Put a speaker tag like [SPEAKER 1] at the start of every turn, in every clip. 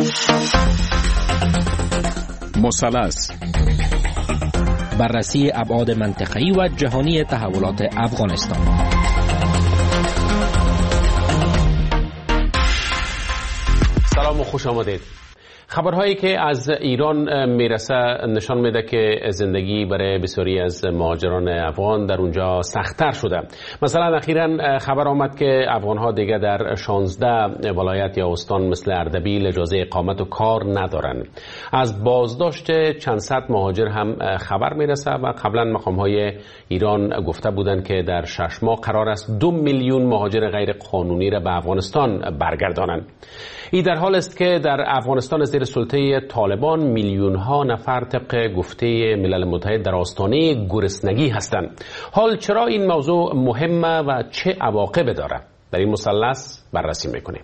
[SPEAKER 1] مثلث،
[SPEAKER 2] بررسی ابعاد منطقه‌ای و جهانی تحولات افغانستان.
[SPEAKER 3] سلام و خوش آمدید. خبرهایی که از ایران میرسه نشان میده که زندگی برای بسیاری از مهاجران افغان در اونجا سخت‌تر شده. مثلا اخیراً خبر آمد که افغان‌ها دیگه در 16 ولایت یا استان مثل اردبیل اجازه اقامت و کار ندارن. از بازداشت چند صد مهاجر هم خبر میرسه و قبلا مقام‌های ایران گفته بودند که در 6 ماه قرار است 2 میلیون مهاجر غیر قانونی را به افغانستان برگردانند. این در حال است که در افغانستان زیر سلطه طالبان میلیون ها نفر طبق گفته ملل متحد در آستانه گرسنگی هستند. حال چرا این موضوع مهمه و چه عواقب داره؟ در این مثلث بررسی میکنیم.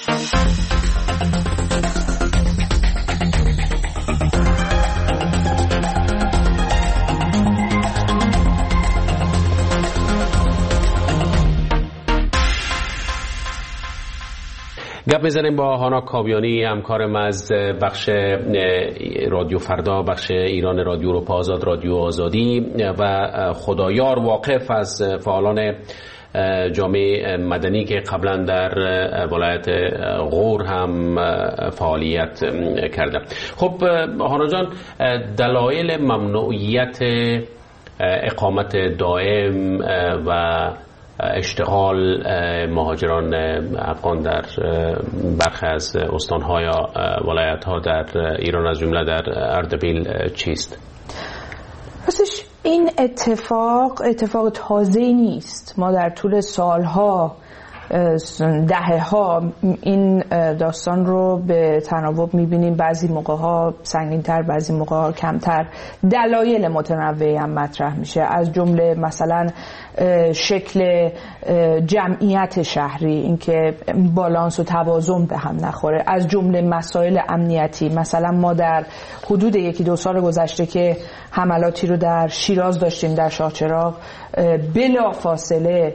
[SPEAKER 3] گپ میزنیم با هانا کاویانی، همکارم از بخش رادیو فردا، بخش ایران رادیو اروپا آزاد، رادیو آزادی و خدایار واقف از فعالان جامعه مدنی که قبلا در ولایت غور هم فعالیت کرده. خب هانا جان، دلایل ممنوعیت اقامت دائم و اشتغال مهاجران افغان در برخی از استان‌ها یا ولایت‌ها در ایران از جمله در اردبیل چیست؟
[SPEAKER 4] راستش این اتفاق تازه‌ای نیست. ما در طول سالها، دهه‌ها این داستان رو به تناوب می‌بینیم. بعضی موقع‌ها سنگین‌تر، بعضی موقع‌ها کمتر. دلایل متنوعی هم مطرح میشه، از جمله مثلا شکل جمعیت شهری، اینکه بالانس و توازن به هم نخوره، از جمله مسائل امنیتی. مثلا ما در حدود 1-2 سال گذشته که حملاتی رو در شیراز داشتیم، در شاهچراغ، بلافاصله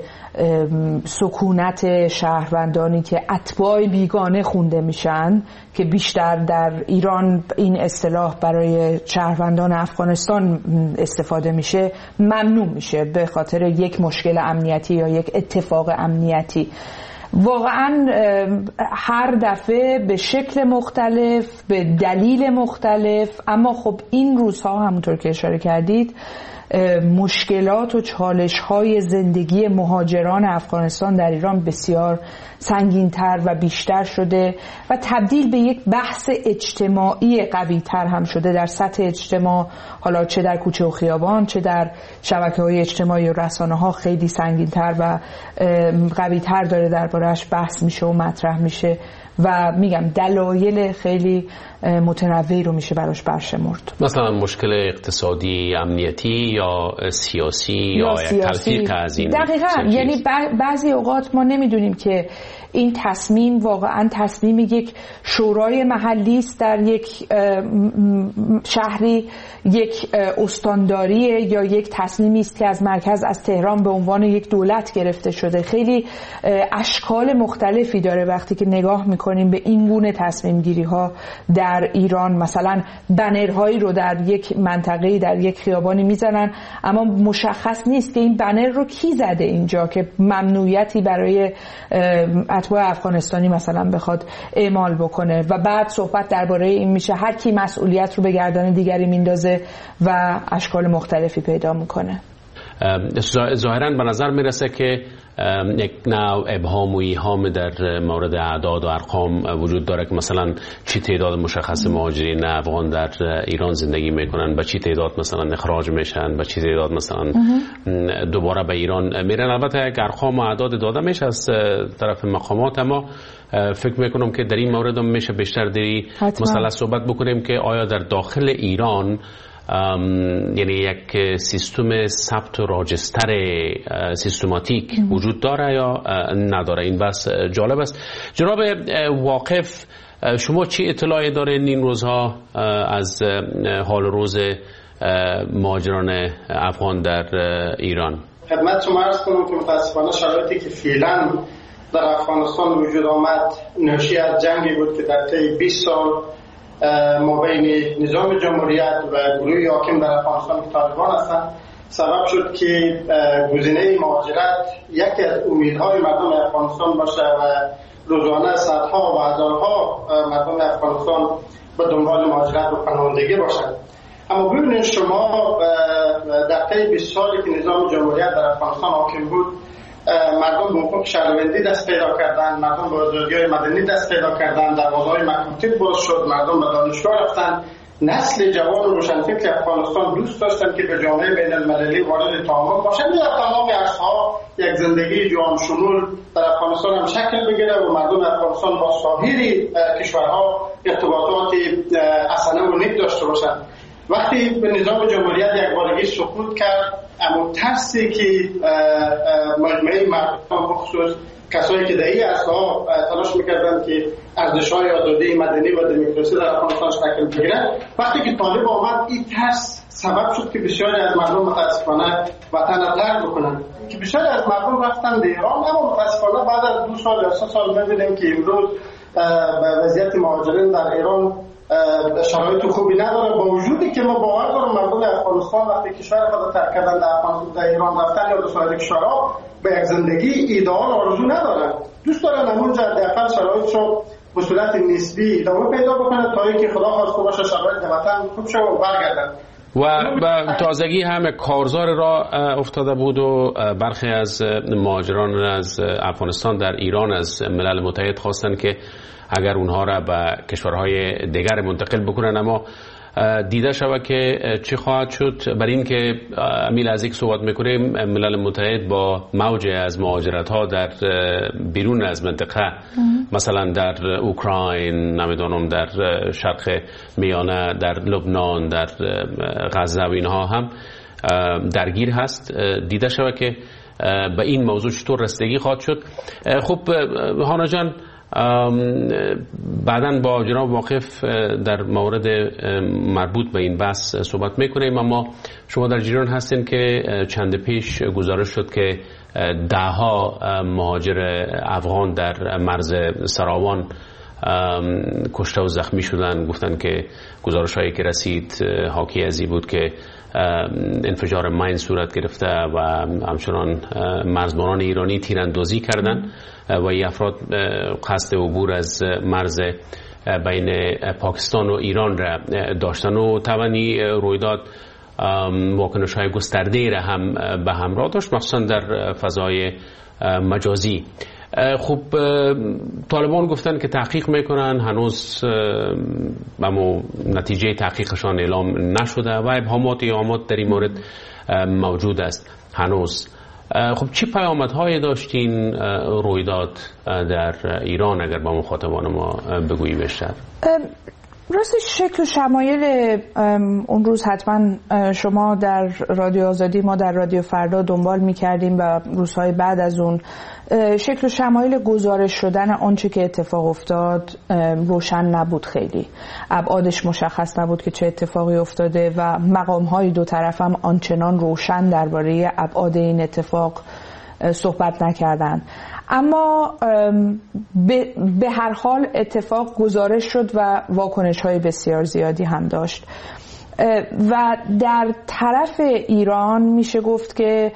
[SPEAKER 4] سکونت شهروندانی که اتباع بیگانه خونده میشن، که بیشتر در ایران این اصطلاح برای شهروندان افغانستان استفاده میشه، ممنوع میشه به خاطر یک مشکل امنیتی یا یک اتفاق امنیتی. واقعا هر دفعه به شکل مختلف، به دلیل مختلف، اما خب این روزها همونطور که اشاره کردید مشکلات و چالش‌های زندگی مهاجران افغانستان در ایران بسیار سنگین‌تر و بیشتر شده و تبدیل به یک بحث اجتماعی قوی‌تر هم شده در سطح اجتماع، حالا چه در کوچه و خیابان، چه در شبکه‌های اجتماعی و رسانه‌ها خیلی سنگین‌تر و قوی‌تر داره درباره‌اش بحث میشه و مطرح میشه و میگم دلایل خیلی متنوعی رو میشه براش برشمرد.
[SPEAKER 3] مثلا مشکل اقتصادی، امنیتی یا سیاسی یا تلفیق از این.
[SPEAKER 4] دقیقاً، یعنی بعضی اوقات ما نمیدونیم که این تصمیم واقعا تصمیم یک شورای محلی است در یک شهری، یک استانداریه، یا یک تصمیمی است که از مرکز، از تهران به عنوان یک دولت گرفته شده. خیلی اشکال مختلفی داره وقتی که نگاه میکنیم به این گونه تصمیم گیری ها در ایران. مثلا بنرهایی رو در یک منطقه، در یک خیابانی میزنن، اما مشخص نیست که این بنر رو کی زده اینجا که ممنوعیتی برای اتباع افغانستانی مثلا بخواد اعمال بکنه و بعد صحبت درباره این میشه هر کی مسئولیت رو به گردن دیگری میندازه و اشکال مختلفی پیدا میکنه.
[SPEAKER 3] ظاهراً به نظر میرسه که یک نوع ابهام و ایهام در مورد اعداد و ارقام وجود داره که مثلا چی تعداد مشخص مهاجرین افغان در ایران زندگی میکنن، با چی تعداد مثلا اخراج میشن، با چی تعداد مثلا دوباره به ایران میرن. البته یک ارقام و اعداد داده میشه از طرف مقامات، اما فکر میکنم که در این مورد هم میشه بیشتر دری مثلا صحبت بکنیم که آیا در داخل ایران یعنی یک سیستم ثبت و راجستر سیستماتیک وجود داره یا نداره. این بس جالب است. جناب واقف، شما چی اطلاعی دارین این روزها از حال روز مهاجران افغان در ایران؟
[SPEAKER 5] خدمت شما عرض کنم که متاسفانه شرایطی که فعلا
[SPEAKER 1] در افغانستان وجود آمد ناشی از جنگی بود که در طی 20 سال مابین نظام جمهوریت و گروه حاکم در افغانستان که طالبان هستند سبب شد که گزینه مهاجرت یکی از امیدهای مردم افغانستان باشه و روزانه صدها و هزارها مردم افغانستان به دنبال مهاجرت و پناهندگی باشند. اما ببینید شما در طی 20 سالی که نظام جمهوریت در افغانستان حاکم بود مردم به حقوق شهروندی دست پیدا کردند، مردم به آزادی‌های مدنی دست پیدا کردند، دروازه‌های مکاتب باز شد، مردم به دانشگاه رفتند. نسل جوان و روشنفکر افغانستان دوست داشتند که به جامعه بین المللی وارد تعامل باشند یا تمام عرصه‌ها یک زندگی جهان شمول در افغانستان هم شکل بگیره و مردم افغانستان با سایر کشورها ارتباطات حسنه و نیک داشته باشند. وقتی به نظام جمهوریت یک بارگی سقوط کرد، اما ترسی که مجموعه مردم بخصوص کسایی که در این عرصه‌ها تلاش می‌کردند که ارزش‌های آزادی مدنی و دموکراسی در افغانستان شکل بگیرد، وقتی که طالب آمد این ترس سبب شد که بسیاری از مردم متاسفانه وطن را ترک بکنند، که بسیاری از مردم رفتند ایران. اما متاسفانه بعد از 2 سال یا 3 سال می‌بینیم که امروز وضعیت مهاجرین در ایران شرایط خوبی نداره، با وجودی که ما باور دارم مردم افغانستان وقتی کشور خود ترک کردن در ایران رفتن یا در سایر کشورها به یک زندگی ایدئال آرزو ندارن، دوست دارن همونجا حداقل شرایط رو به صورت نسبی ادامه پیدا بکنه تا اینکه خدا خواسته باشه شرایط وطن خوب شه و برگردن.
[SPEAKER 3] و تازگی هم کارزار را افتاده بود و برخی از مهاجران از افغانستان در ایران از ملل متحد خواستن که اگر اونها را به کشورهای دیگر منتقل بکنن، اما دیده شود که چی خواهد شد. برای این که امیل از یک صحبت میکنیم، ملل متحد با موج از مهاجرت ها در بیرون از منطقه مثلا در اوکراین، نمیدونم در شرق میانه، در لبنان، در غزه و اینها هم درگیر هست. دیده شود که به این موضوع چطور رسیدگی خواهد شد. خب هانا جان، بعداً با جناب واقف در مورد مربوط به این بحث صحبت میکنیم، اما شما در جریان هستین که چند پیش گزارش شد که دهها مهاجر افغان در مرز سراوان کشته و زخمی شدن. گفتن که گزارش هایی که رسید حاکی از این بود که انفجار ماین صورت گرفته و همچنان مرزبانان ایرانی تیراندازی کردن و این افراد قصد عبور از مرز بین پاکستان و ایران را داشتن و توانی رویداد واکنش های گسترده را هم به همراه داشت، مخصوصا در فضای مجازی. خب طالبان گفتن که تحقیق میکنن، هنوز اما نتیجه تحقیقشان اعلام نشده و ابهامات در این مورد موجود است هنوز. خب چه پیامدهایی داشتین رویداد در ایران، اگر با مخاطبان ما بگویی بیشتر؟
[SPEAKER 4] راستش شکل و شمایل اون روز حتما شما در رادیو آزادی، ما در رادیو فردا دنبال می‌کردیم و روزهای بعد از اون شکل و شمایل گزارش شدن آنچه که اتفاق افتاد روشن نبود، خیلی ابعادش مشخص نبود که چه اتفاقی افتاده و مقام‌های دو طرف هم آنچنان روشن درباره ابعاد این اتفاق صحبت نکردند. اما به هر حال اتفاق گزارش شد و واکنش‌های بسیار زیادی هم داشت و در طرف ایران میشه گفت که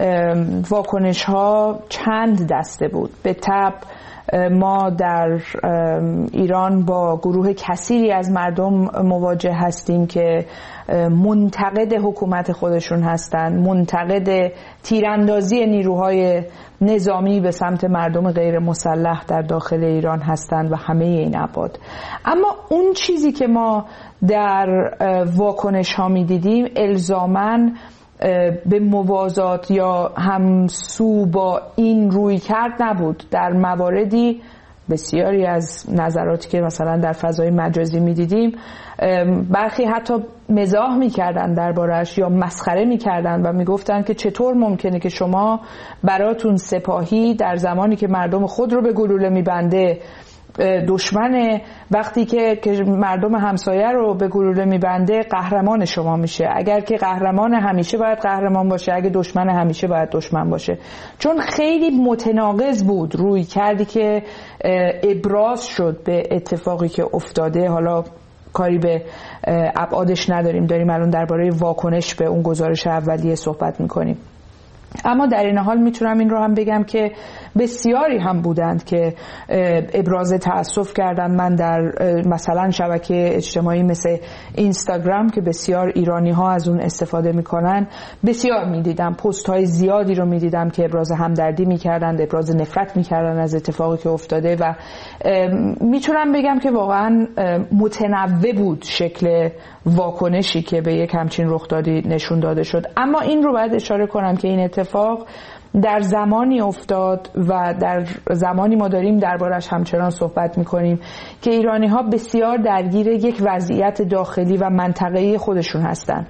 [SPEAKER 4] واکنش‌ها چند دسته بود. به طبع ما در ایران با گروه کثیری از مردم مواجه هستیم که منتقد حکومت خودشون هستند، منتقد تیراندازی نیروهای نظامی به سمت مردم غیر مسلح در داخل ایران هستند و همه این ابعاد. اما اون چیزی که ما در واکنش ها می دیدیم الزاماً به موازات یا همسو با این روی کرد نبود. در مواردی بسیاری از نظراتی که مثلا در فضای مجازی می‌دیدیم برخی حتی مزاح می‌کردن دربارش یا مسخره می‌کردن و می‌گفتن که چطور ممکنه که شما براتون سپاهی در زمانی که مردم خود رو به گلوله می‌بنده دشمن وقتی که مردم همسایه رو به گلوله میبنده قهرمان شما میشه. اگر که قهرمان همیشه باید قهرمان باشه، اگه دشمن همیشه باید دشمن باشه. چون خیلی متناقض بود روی کردی که ابراز شد به اتفاقی که افتاده. حالا کاری به ابعادش نداریم، داریم الان درباره واکنش به اون گزارش اولیه صحبت میکنیم. اما در این حال میتونم این رو هم بگم که بسیاری هم بودند که ابراز تأسف کردن. من در مثلا شبکه اجتماعی مثل اینستاگرام که بسیار ایرانی ها از اون استفاده میکنن، بسیار میدیدم پست های زیادی رو میدیدم که ابراز همدردی میکردن، ابراز نفرت میکردن از اتفاقی که افتاده و میتونم بگم که واقعا متنوع بود شکل واکنشی که به یک همچین رخدادی نشون داده شد. اما این رو باید اشاره کنم که این اتفاق در زمانی افتاد و در زمانی ما داریم دربارش همچنان صحبت میکنیم که ایرانی ها بسیار درگیر یک وضعیت داخلی و منطقه‌ای خودشون هستن.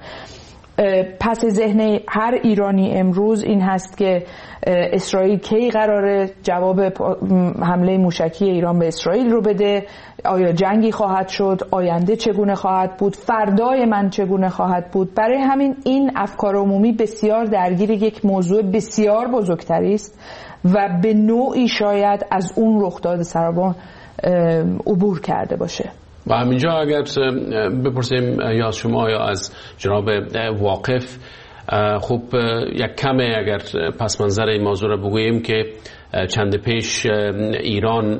[SPEAKER 4] پس ذهن هر ایرانی امروز این هست که اسرائیل کی قراره جواب حمله موشکی ایران به اسرائیل رو بده، آیا جنگی خواهد شد، آینده چگونه خواهد بود، فردای من چگونه خواهد بود. برای همین این افکار عمومی بسیار درگیر یک موضوع بسیار بزرگتری است و به نوعی شاید از اون رخداد سرابان عبور کرده باشه.
[SPEAKER 3] و همینجا اگر بپرسیم یا از شما یا از جناب واقف، خب یک کمه اگر پس منظر این موضوع را بگوییم که چند پیش ایران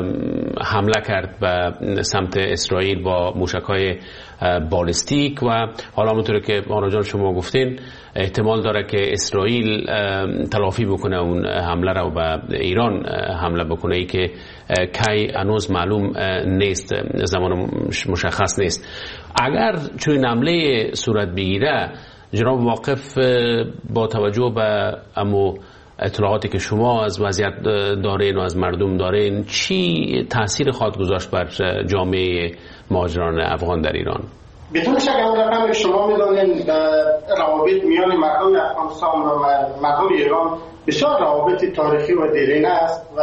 [SPEAKER 3] حمله کرد به سمت اسرائیل با موشک‌های بالستیک و حالا همونطور که آنا جان شما گفتین احتمال داره که اسرائیل تلافی بکنه اون حمله را و به ایران حمله بکنه، ای که کی هنوز معلوم نیست، زمان مشخص نیست. اگر چون حمله صورت بگیره، جناب واقف با توجه به امو اطلاعاتی که شما از وضعیت دارین و از مردم دارین، چی تأثیر خواهد گذاشت بر جامعه مهاجران افغان در ایران؟
[SPEAKER 1] بدون شک اون رقم شما میدونین روابط میان مردم افغانستان و مردم ایران بسیار روابط تاریخی و دیرینه است و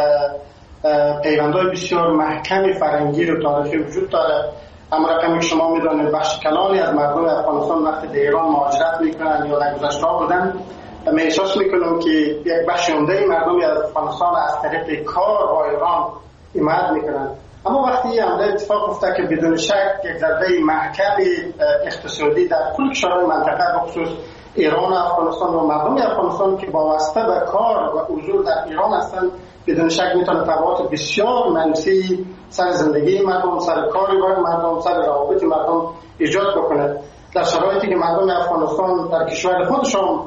[SPEAKER 1] پیوندهای بسیار محکم فرهنگی و تاریخی وجود داره. اما رقمی که شما میدونید بخش کلانی از مردم افغانستان وقتی در ایران مهاجرت میکنن یا در گذشته بودن، من احساس میکنم که یک بخش عمده مردم از افغانستان از طریق کار با ایران حمایت میکنن. اما وقتی این حمله اتفاق افتاد که بدون شک یک ضربه محکم اقتصادی در کل کشورهای منطقه بخصوص ایران و افغانستان و مردم افغانستان که وابسته به کار و حضور در ایران هستند، بدون شک میتونه تبعات بسیار منفی سر زندگی مردم، سر کار مردم، سر روابط مردم ایجاد بکنه. در شرایطی که مردم افغانستان در کشور خودشون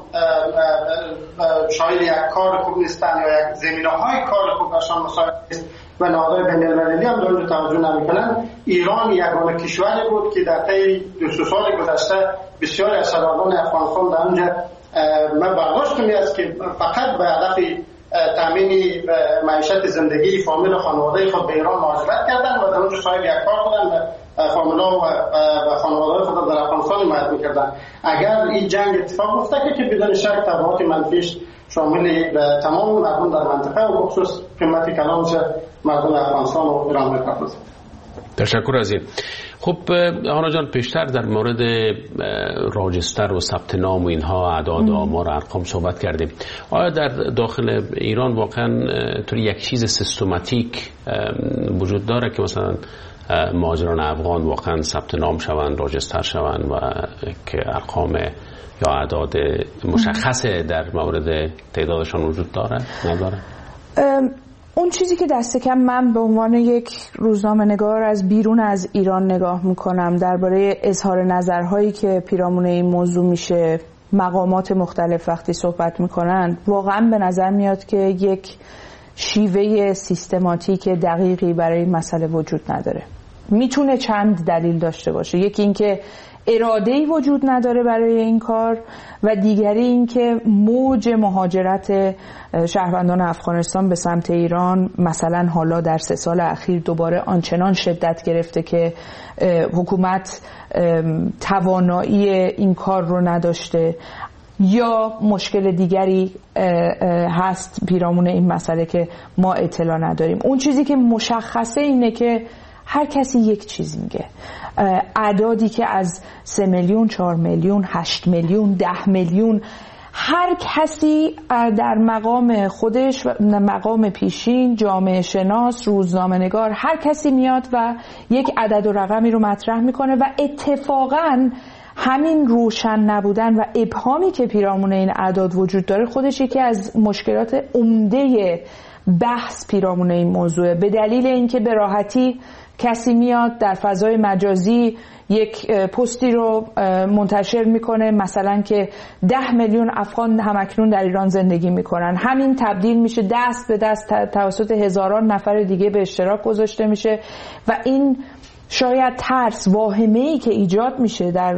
[SPEAKER 1] شاید یک کار خوب نیستن یا یک زمینه‌های کار خوب برشان مساعد است و نهادهای بین‌المللی هم در توجه نمی‌کنن، ایران یگانه کشوری بود که در طی 2 سال گذشته بسیاری از شهروندان افغانستان در اونجا من برداشت است که فقط به هدف تامین معیشت زندگی فامیل و خانواده خود به ایران مهاجرت کردن و در اونجا صاحب یک کار بودن و فامیل‌ها و خانواده خود در افغانستان حمایت می‌کردن. اگر این جنگ اتفاق افتاد که بدون شک تبعات منفیش شامل تمام مردم در منطقه و بخصوص قیمت کلانش مردم افغانستان و ایران می‌پردازه.
[SPEAKER 3] تشکر از این. خب آنا جان، پیشتر در مورد راجستر و ثبت نام و اینها اعداد آمار و ارقام صحبت کردیم. آیا در داخل ایران واقعا طوری یک چیز سیستماتیک وجود داره که مثلا مهاجران افغان واقعا ثبت نام شوند، راجستر شوند و که ارقام یا اعداد مشخص در مورد تعدادشان وجود داره نداره؟
[SPEAKER 4] اون چیزی که دست کم من به عنوان یک روزنامه‌نگار از بیرون از ایران نگاه میکنم درباره اظهار نظرهایی که پیرامون این موضوع میشه، مقامات مختلف وقتی صحبت میکنن، واقعا به نظر میاد که یک شیوه سیستماتیک دقیقی برای این مسئله وجود نداره. میتونه چند دلیل داشته باشه. یکی این که اراده‌ای وجود نداره برای این کار و دیگری این که موج مهاجرت شهروندان افغانستان به سمت ایران مثلا حالا در 3 سال اخیر دوباره آنچنان شدت گرفته که حکومت توانایی این کار رو نداشته. یا مشکل دیگری هست پیرامون این مسئله که ما اطلاع نداریم. اون چیزی که مشخصه اینه که هر کسی یک چیز میگه. اعدادی که از 3 میلیون، 4 میلیون، 8 میلیون، 10 میلیون، هر کسی در مقام خودش، مقام پیشین، جامعه شناس، روزنامه نگار، هر کسی میاد و یک عدد و رقمی رو مطرح میکنه و اتفاقاً همین روشن نبودن و ابهامی که پیرامون این اعداد وجود داره خودش یکی از مشکلات عمده بحث پیرامون این موضوعه. به دلیل اینکه به راحتی کسی میاد در فضای مجازی یک پستی رو منتشر میکنه، مثلا که 10 میلیون افغان همکنون در ایران زندگی میکنن، همین تبدیل میشه دست به دست توسط هزاران نفر دیگه به اشتراک گذاشته میشه و این شاید ترس، واهمه‌ای که ایجاد میشه در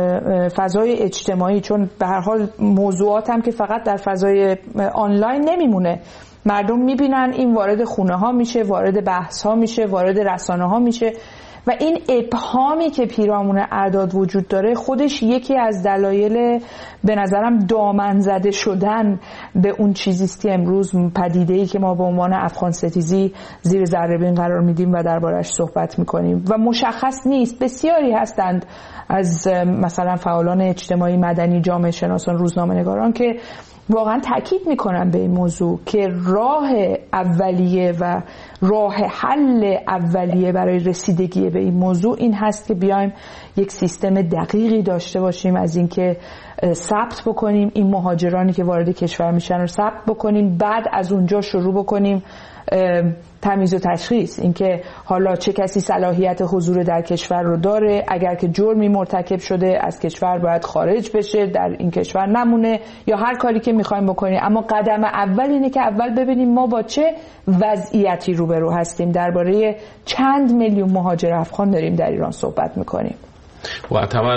[SPEAKER 4] فضای اجتماعی، چون به هر حال موضوعات هم که فقط در فضای آنلاین نمیمونه، مردم میبینن این وارد خونه ها میشه، وارد بحث ها میشه، وارد رسانه ها میشه و این ابهامی که پیرامون اعداد وجود داره خودش یکی از دلایل به نظرم دامن زده شدن به اون چیزیست که امروز پدیده‌ای که ما به عنوان افغان ستیزی زیر ذره‌بین قرار میدیم و دربارش صحبت میکنیم و مشخص نیست. بسیاری هستند از مثلا فعالان اجتماعی، مدنی، جامعه شناسان، روزنامه نگاران که واقعا تاکید میکنن به این موضوع که راه اولیه و راه حل اولیه برای رسیدگی به این موضوع این هست که بیایم یک سیستم دقیقی داشته باشیم از اینکه ثبت بکنیم این مهاجرانی که وارد کشور میشن رو ثبت بکنیم، بعد از اونجا شروع بکنیم تمیز و تشخیص، اینکه حالا چه کسی صلاحیت حضور در کشور رو داره، اگر که جرمی مرتکب شده از کشور باید خارج بشه، در این کشور نمونه، یا هر کاری که میخوایم بکنیم. اما قدم اول اینه که اول ببینیم ما با چه وضعیتی روبرو هستیم. درباره چند میلیون مهاجر افغان داریم در ایران صحبت میکنیم
[SPEAKER 3] و طبعا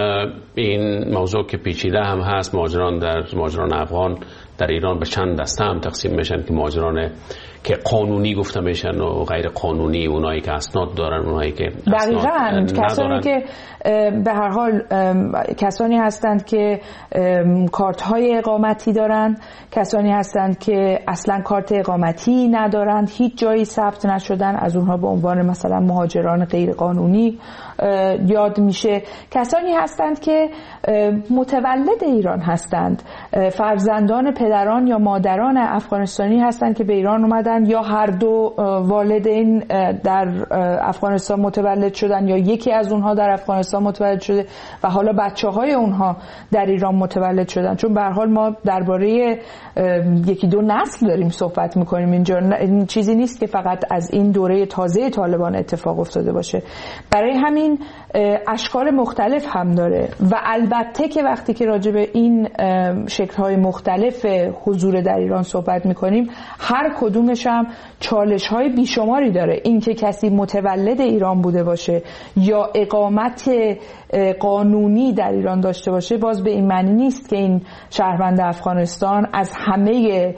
[SPEAKER 3] این موضوع که پیچیده هم هست. مهاجران افغان در ایران به چند دسته هم تقسیم میشن که مهاجران که قانونی گفته میشن و غیر قانونی، اونایی که اسناد دارن، اونایی که
[SPEAKER 4] دقیقاً کسانی که به هر حال کسانی هستند که کارت های اقامتی دارن، کسانی هستند که اصلا کارت اقامتی ندارند، هیچ جایی ثبت نشدن، از اونها به عنوان مثلا مهاجران غیر قانونی یاد میشه. کسانی هستند که متولد ایران هستند، فرزندان پدران یا مادران افغانستانی هستند که به ایران اومدن، یا هر دو والدین در افغانستان متولد شدن یا یکی از اونها در افغانستان متولد شده و حالا بچه‌های اونها در ایران متولد شدن. چون به هر حال ما درباره یکی دو نسل داریم صحبت میکنیم اینجا، این چیزی نیست که فقط از این دوره تازه طالبان اتفاق افتاده باشه. برای همین اشکال مختلف هم داره و البته که وقتی که راجع به این شکل‌های مختلف حضور در ایران صحبت میکنیم هر کدومش هم چالش‌های بیشماری داره. این که کسی متولد ایران بوده باشه یا اقامت قانونی در ایران داشته باشه باز به این معنی نیست که این شهروند افغانستان از همه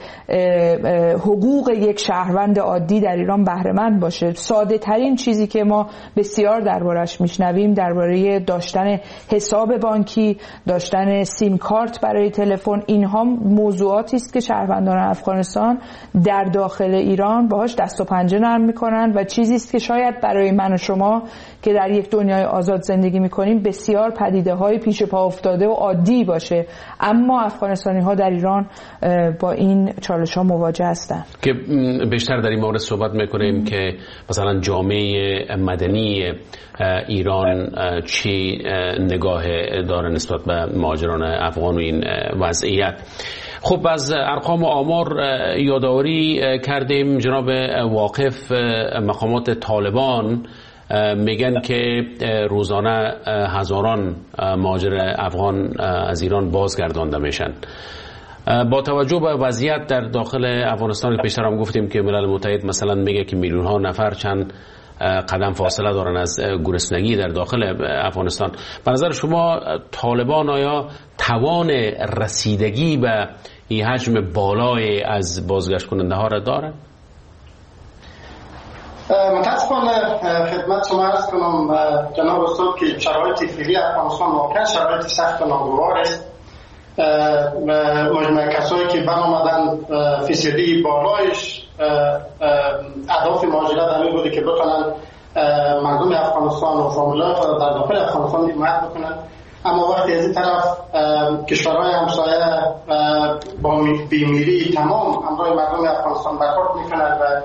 [SPEAKER 4] حقوق یک شهروند عادی در ایران بهره مند باشه. ساده ترین چیزی که ما بسیار دربارش میشنویم درباره داشتن حساب بانکی، داشتن سیم کارت برای تلفن، اینها موضوعاتی است که شهروندان افغانستان در داخل ایران باهاش دست و پنجه نرم میکنن و چیزی است که شاید برای من و شما که در یک دنیای آزاد زندگی میکنیم بسیار پدیده‌های پیش پا افتاده و عادی باشه، اما افغانستانی ها در ایران با این چالش ها مواجه هستند.
[SPEAKER 3] که بیشتر در این مورد صحبت میکنیم که مثلا جامعه مدنی ایران چی نگاه داره نسبت به مهاجران افغان و این وضعیت. خب از ارقام و آمار یادآوری کردیم. جناب واقف، مقامات طالبان میگن که روزانه هزاران مهاجر افغان از ایران بازگردانده میشن. با توجه به وضعیت در داخل افغانستان، پیشتر هم گفتیم که ملل متحد مثلا میگه که میلیون ها نفر چند قدم فاصله دارن از گرسنگی در داخل افغانستان. به نظر شما طالبان آیا توان رسیدگی به این حجم بالای از بازگشت کننده ها را دارن؟
[SPEAKER 1] متاسفانه خدمت شما عرض کنم جناب استاد که شرایط فعلی افغانستان واقعا شرایط سخت و ناگوار است مجموعه کسایی که برآمدن فیصدی بالایش اهداف مهاجرت همین بوده که بتونن مردم افغانستان و فامیلای خود در داخل افغانستان حمایت بکنن. اما وقتی از این طرف کشورهای همسایه با بیمیری تمام همراه مردم افغانستان برخورد میکنند و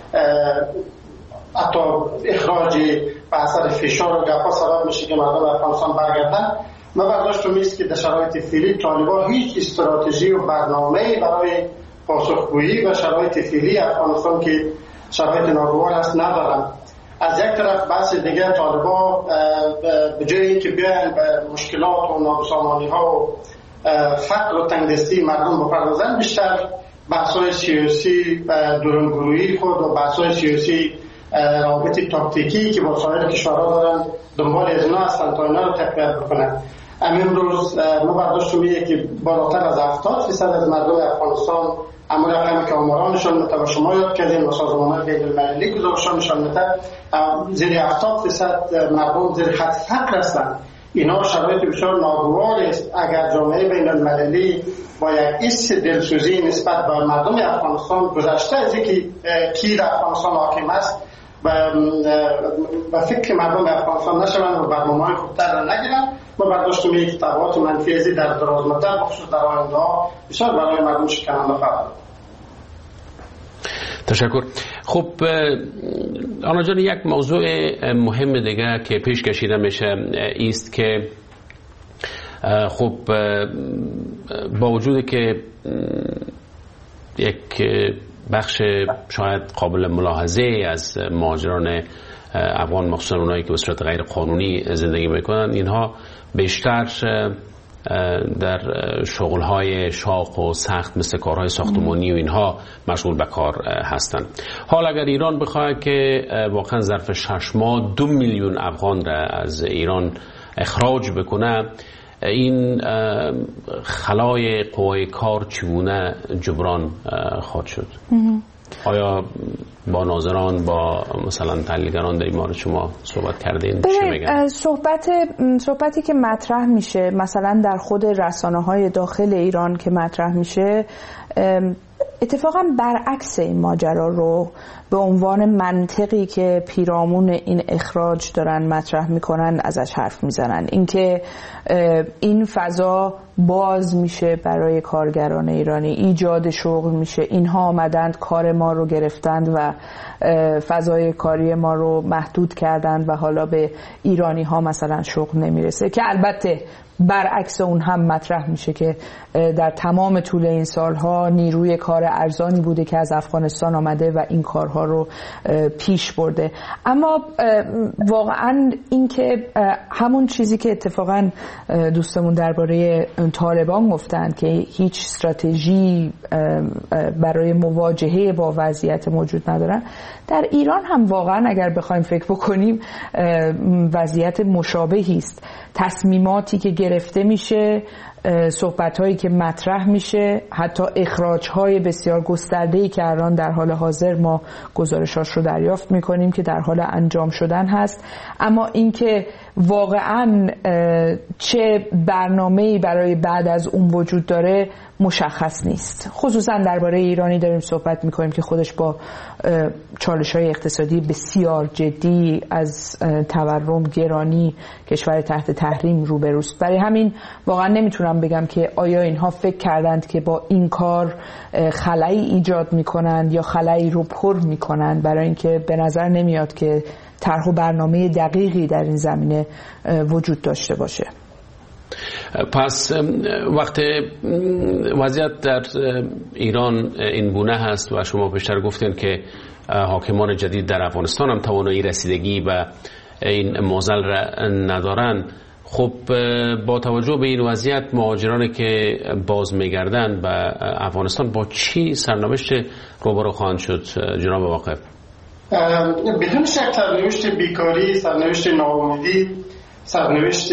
[SPEAKER 1] حتی اخراج به اثر فشار و گپا سبب میشه که مردم افغانستان برگردن، ما برداشتم است که در شرایط فعلی طالبان هیچ استراتژی و برنامه‌ای برای پاسخگویی و شرایط فعلی افغانستان که شرایط ناگوار است ندارند. از یک طرف بحث دیگه طالبان به جای اینکه بیان به مشکلات و نابسامانی‌ها و فقر و تنگدستی مردم بپردازن، بیشتر بحث‌های سیاسی درونگرویی خود و بحث‌های سیاسی روابط تاکتیکی که با سایر کشورها دارن دنبال از اینا هستن تا اینا رو تقویت بکنن. امروز ما برداشتم اینه که بالاتر از 70% از مردم افغانستان اما رقمی که آمارانشان متو شما یاد کردین و سازمان‌های بین‌المللی گزارشانشان متو زیر 70% مردم زیر خط فقر هستند. اینا شرایط بسیار ناگوار است. اگر جامعه بین‌المللی با یک حس دلسوزی نسبت به مردم افغانستان گذشته از اینکه کی در افغانستان حاکم است به فکر مردم افغانستان نشوند و برنامه‌های خوبتر را نگیرند، ما برداشتیم یک تبعات منفی ازی در دراز مدت بخصوص در آینده ها بسیار برای مردم شکننده خواهد بود.
[SPEAKER 3] تشکر. خب آنا جان، یک موضوع مهم دیگه که پیش کشیده میشه است که خب با وجودی که یک بخش شاید قابل ملاحظه از مهاجران افغان، مخصوصا اونایی که به صورت غیر قانونی زندگی میکنن، اینها بیشتر در شغل‌های شاق و سخت مثل کارهای ساختمانی و اینها مشغول به کار هستند. حال اگر ایران بخواد که واقعا ظرف 6 ماه 2 میلیون افغان را از ایران اخراج بکنه، این خلای قوای کار چگونه جبران خواهد شد؟ آیا با ناظران، با مثلا تحلیلگران در این مورد شما صحبت کردین؟ چی میگن؟
[SPEAKER 4] صحبتی که مطرح میشه مثلا در خود رسانه‌های داخل ایران که مطرح میشه، اتفاقا برعکس این ماجرا رو به عنوان منطقی که پیرامون این اخراج دارن مطرح میکنن ازش حرف میزنن. اینکه این فضا باز میشه برای کارگران ایرانی، ایجاد شغل میشه، اینها آمدند کار ما رو گرفتند و فضای کاری ما رو محدود کردند و حالا به ایرانی ها مثلا شغل نمیرسه، که البته برعکس اون هم مطرح میشه که در تمام طول این سالها نیروی کار ارزانی بوده که از افغانستان آمده و این کارها رو پیش برده. اما واقعا این که همون چیزی که اتفاقا دوستمون درباره طالبان گفتن که هیچ استراتژی برای مواجهه با وضعیت موجود ندارن، در ایران هم واقعا اگر بخوایم فکر بکنیم وضعیت مشابهی است. تصمیماتی که گرفته میشه، صحبت‌هایی که مطرح میشه، حتی اخراج‌های بسیار گسترده‌ای که الان در حال حاضر ما گزارشاش رو دریافت می‌کنیم که در حال انجام شدن هست. اما اینکه واقعاً چه برنامه‌ای برای بعد از اون وجود داره مشخص نیست. خصوصاً درباره ایرانی داریم صحبت می‌کنیم که خودش با چالش‌های اقتصادی بسیار جدی از تورم، گرانی، کشور تحت تحریم روبروست. برای همین واقعاً نمیتونم بگم که آیا اینها فکر کردند که با این کار خلایی ایجاد میکنند یا خلایی رو پر میکنند، برای اینکه به نظر نمیاد که طرح و برنامه دقیقی در این زمینه وجود داشته باشه.
[SPEAKER 3] پس وقت وضعیت در ایران این گونه هست و شما بیشتر گفتین که حاکمان جدید در افغانستان هم توانایی رسیدگی به این معضل را ندارن، خب با توجه به این وضعیت مهاجرانی که باز میگردن به افغانستان با چی سرنوشت روبرو خواهند شد جناب واقف؟
[SPEAKER 1] بدون شک سرنوشت بیکاری، سرنوشت ناامیدی، سرنوشت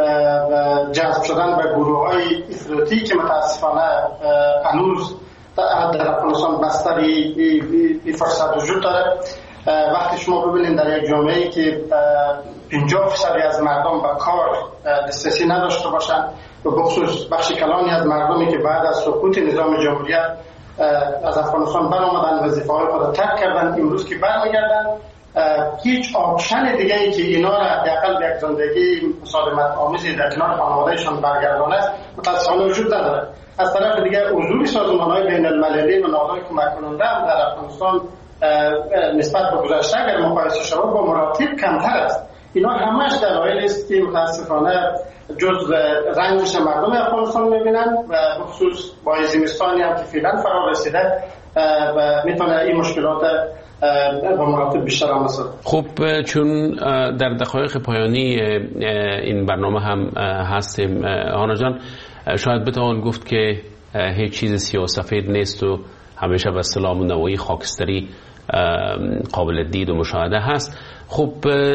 [SPEAKER 1] جذب شدن به گروه‌های افراطی که متاسفانه هنوز در افغانستان بستر این فرصت وجود داره. وقتی شما ببینید در یک جامعه‌ای که 50% از مردم به کار دسترسی نداشته باشند و بخصوص بخش کلانی از مردمی که بعد از سقوط نظام جمهوریت از افغانستان برآمدن وظیفه‌های خود ترک کردن، امروز که برمیگردن هیچ آپشن دیگه ای که اینا را حداقل به یک زندگی مسالمت آمیزی در کنار خانوادهشان برگردانه متأسفانه وجود نداره. از طرف دیگه حضور سازمان‌های بین‌المللی و نهادهای کمک کننده هم در افغانستان نسبت به گذشته اگر مقایسه شود با مراتب کمتر است. اینا همش دلایلی است که متاسفانه جز رنجش مردم افغانستان می‌بینند و بخصوص با زمستانی هم که فعلا فرا رسیده و میتونه این مشکلات با مراتب بیشتر هم رسد.
[SPEAKER 3] خب چون در دقایق پایانی این برنامه هم هستیم هانا جان، شاید بتوان گفت که هیچ چیز سیاه سفید نیست و همیشه به اصطلاح نوعی خاکستری قابل دید و مشاهده هست. خب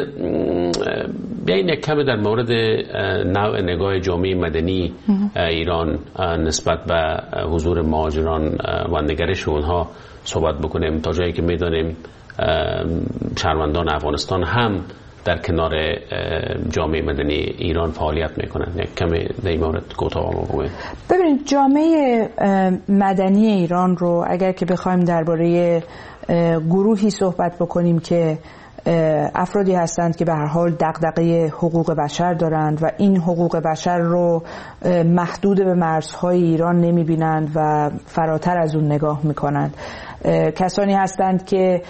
[SPEAKER 3] بیاین یک کمی در مورد نوع نگاه جامعه مدنی ایران نسبت به حضور مهاجران و نگرش اونها صحبت بکنیم، تا جایی که میدانیم شهروندان افغانستان هم در کنار جامعه مدنی ایران فعالیت میکنن. یک کمی در این مورد کوتاه بگویید.
[SPEAKER 4] ببینید جامعه مدنی ایران رو اگر که بخوایم درباره گروهی صحبت بکنیم که افرادی هستند که به هر حال دغدغه حقوق بشر دارند و این حقوق بشر رو محدود به مرزهای ایران نمیبینند و فراتر از اون نگاه میکنند. کسانی هستند که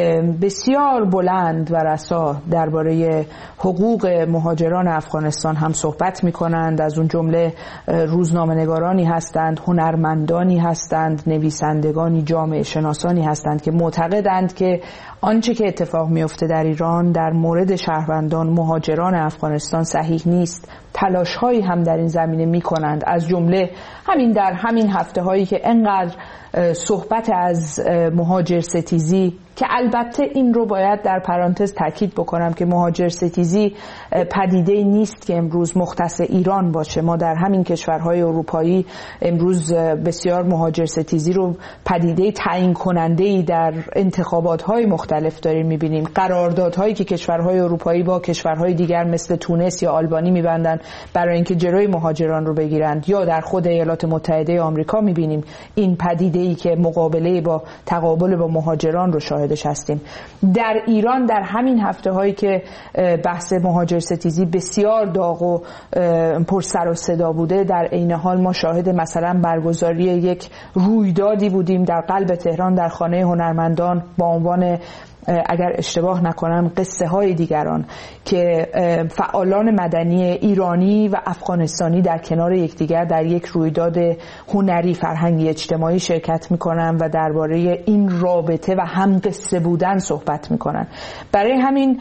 [SPEAKER 4] بسیار بلند و رسا درباره حقوق مهاجران افغانستان هم صحبت میکنند. از اون جمله روزنامه‌نگارانی هستند، هنرمندانی هستند، نویسندگانی، جامعه شناسانی هستند که معتقدند که آنچه که اتفاق میفته در ایران در مورد شهروندان مهاجران افغانستان صحیح نیست. تلاش‌هایی هم در این زمینه می‌کنند، از جمله همین در همین هفته‌هایی که انقدر صحبت از مهاجر ستیزی، که البته این رو باید در پرانتز تاکید بکنم که مهاجر ستیزی پدیده نیست که امروز مختص ایران باشه. ما در همین کشورهای اروپایی امروز بسیار مهاجر ستیزی رو پدیده تعیین کننده‌ای در انتخابات‌های مختلف داریم می‌بینیم. قراردادهایی که کشورهای اروپایی با کشورهای دیگر مثل تونس یا آلبانی می‌بندن برای اینکه جلوی مهاجران رو بگیرند، یا در خود ایالات متحده آمریکا می‌بینیم این پدیده‌ای که مقابله با تقابل با مهاجران رو شاهدش هستیم. در ایران در همین هفته‌هایی که بحث مهاجر ستیزی بسیار داغ و پر سر و صدا بوده، در عین حال ما شاهد مثلا برگزاری یک رویدادی بودیم در قلب تهران در خانه هنرمندان با عنوان، اگر اشتباه نکنم، قصه های دیگران، که فعالان مدنی ایرانی و افغانستانی در کنار یکدیگر در یک رویداد هنری فرهنگی اجتماعی شرکت میکنن و درباره این رابطه و هم قصه بودن صحبت میکنن. برای همین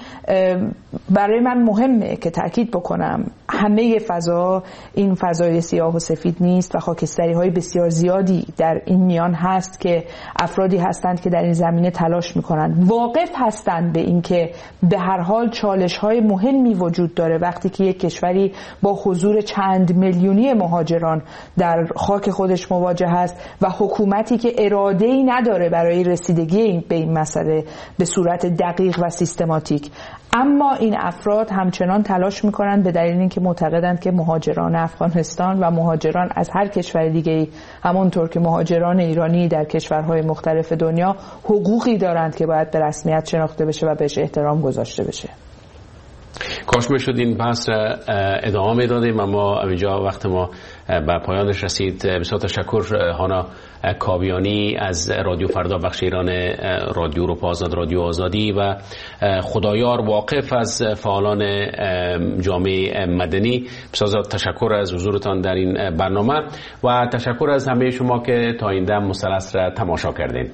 [SPEAKER 4] برای من مهمه که تأکید بکنم همه فضا این فضای سیاه و سفید نیست و خاکستری های بسیار زیادی در این میان هست که افرادی هستند که در این زمینه تلاش میکنند. واقف هستند به این که به هر حال چالش های مهمی وجود داره وقتی که یک کشوری با حضور چند میلیونی مهاجران در خاک خودش مواجه است و حکومتی که اراده‌ای نداره برای رسیدگی به این مسئله به صورت دقیق و سیستماتیک. اما این افراد همچنان تلاش میکنند به دلیل اینکه معتقدند که مهاجران افغانستان و مهاجران از هر کشور دیگه‌ای همونطور که مهاجران ایرانی در کشورهای مختلف دنیا حقوقی دارند که باید به رسمیت شناخته بشه و بهش احترام گذاشته بشه.
[SPEAKER 3] کاش میشد این بحث را ادامه میدادیم، اما اینجا وقت ما به پایانش رسید. بسیار تشکر هانا کاویانی از رادیو فردا بخش ایران رادیو اروپا آزاد، رادیو آزادی و خدایار واقف از فعالان جامعه مدنی. بسیار تشکر از حضورتان در این برنامه و تشکر از همه شما که تا این دم مثلث را تماشا کردین.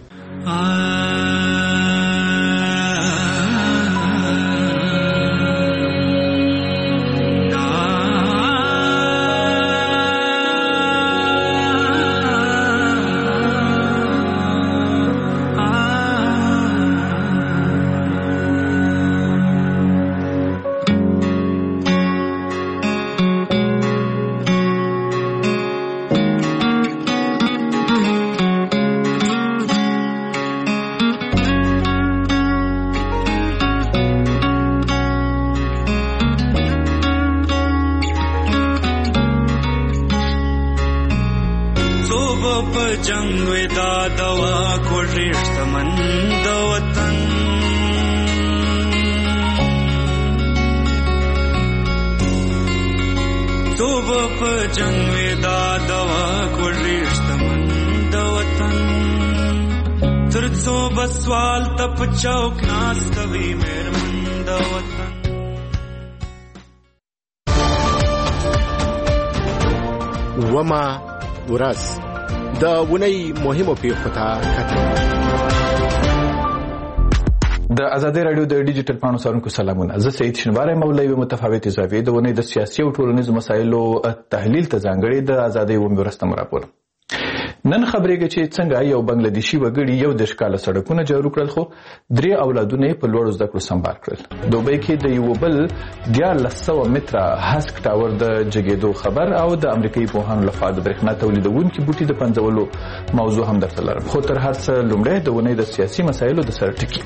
[SPEAKER 5] په جنگ وې دا دوا کوټې شتمن د وطن توب په جنگ وې دا دوا کوټې شتمن د وطن تر څو بسوال ته په چوک ناسته وي مېرمن د وطن
[SPEAKER 6] وما ورځ د ونی مهمو پیښو ته کتل.
[SPEAKER 7] د ازادي رادیو د ډیجیټل پاڼو سرونکو سلامونه. زه سید شنواری مولوی متفاوت زاویې د ونی د سیاسي او ټولنیزو مسایلو تحلیل ته ځانګړي د ازادي و مرستم راپور. نن خبرېږي چې څنګه یو بنگلادیشي وګړي یو د ښکاله سړکونه جوړ کړل خو 3 اولادونه په لوړو زده کړو سمبال کړل. دوبۍ کې د یو بل 1400 متره هسک ټاور د جګېدو خبر او د امریکایي پوهانو لخوا د برېښنا تولیدونکو بوټي د پنځولو موضوع هم درته لرم. خو تر هر څه لومړی د ونې د سیاسي مسایلو د سر ټکی.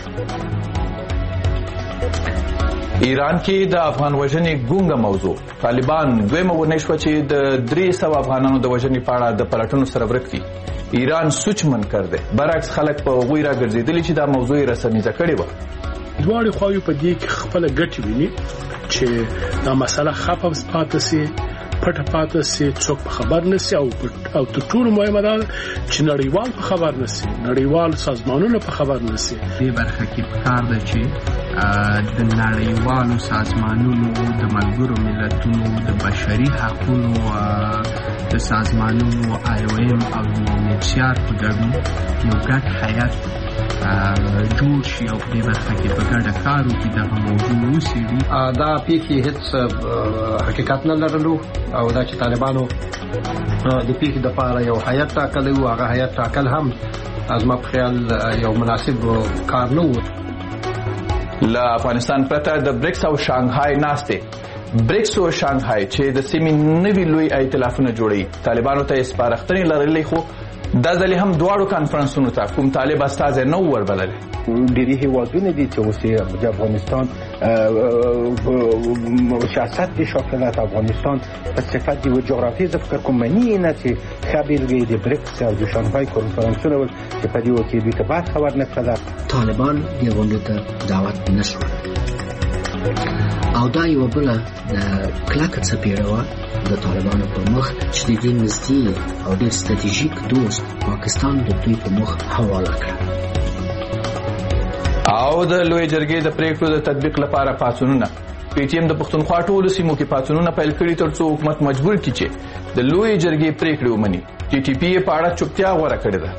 [SPEAKER 7] ایران کې د افغان وژنې ګونګه موضوع. طالبان دویمه ونې شوه چې د 300 افغانانو د وژنې په اړه د پلټنو سره ورک دي. ایران سوچ منکر دی. برعکس خلک په هغوی راګرځېدلي چې دا موضوع یې رسنیزه کړې وه.
[SPEAKER 8] دواړې خواوې په دې کې خپله ګټې ویني چې دا مسله خفه پاتې سي، پټه پاتې سي، څوک په خبر نه سي او تر ټولو مهمه ده چې نړیوال په خبر نه سي، نړیوال سازمانونه په خبر نه سي.
[SPEAKER 9] دې برخه کې پکار ده چې د نړیوالو سازمانونو، د ملګرو ملتونو، د بشري حقوقو د سازمانونو IOM او UNHCR په ګډون یو ګډ هیئت جوړ شي او دې برخه کې په ګډه کار وکړي دغه موضوع وڅېړي.
[SPEAKER 10] دا پیښې هېڅ حقیقت نه لرلو او دا چې طالبانو د پیښې دپاره یو هیئت ټاکلی و، هغه هیئت ټاکل هم زما په خیال یو مناسب کار نه و.
[SPEAKER 7] له افغانستان پرته د بریکس او شانګهای ناستې بریکس او شانګهای چې د سیمې نوي لوی ائتلافونه جوړوي طالبانو ته سپارښتنې لرلې خو دا ځلې هم دواړو کانفرنسونو ته کوم طالب استازی نه وربللی.
[SPEAKER 6] ډېری هېوادونه دي چې اوس د افغانستان سیاست دي شاکلت افغانستان په صفت د یوه جغرافیې زه فکر کوم مني نه چې ښه بېلګه یې د بریکس او د شانګهای کنفرانسونه ول چې په دې کې دوی ته برخه ورنکړله.
[SPEAKER 11] طالبان دې غونډې ته دعوت نه شول او دا یوه بله کلکه څپېړه وه د طالبانو په مخ چې د دې نږدې او ډېر ستراتیژیک دوست پاکستان د دوی په مخ حواله کړه.
[SPEAKER 7] او د لوی جرګې د پریکړو د تطبیق لپاره پاڅونونه. PTM د پښتونخوا ټولو سیمو کې پاڅونونه پیل کړي ترڅو حکومت مجبور کړي چې د لوی جرګې پریکړې ومني. TTP یې په اړه چوپتیا غوره کړې ده.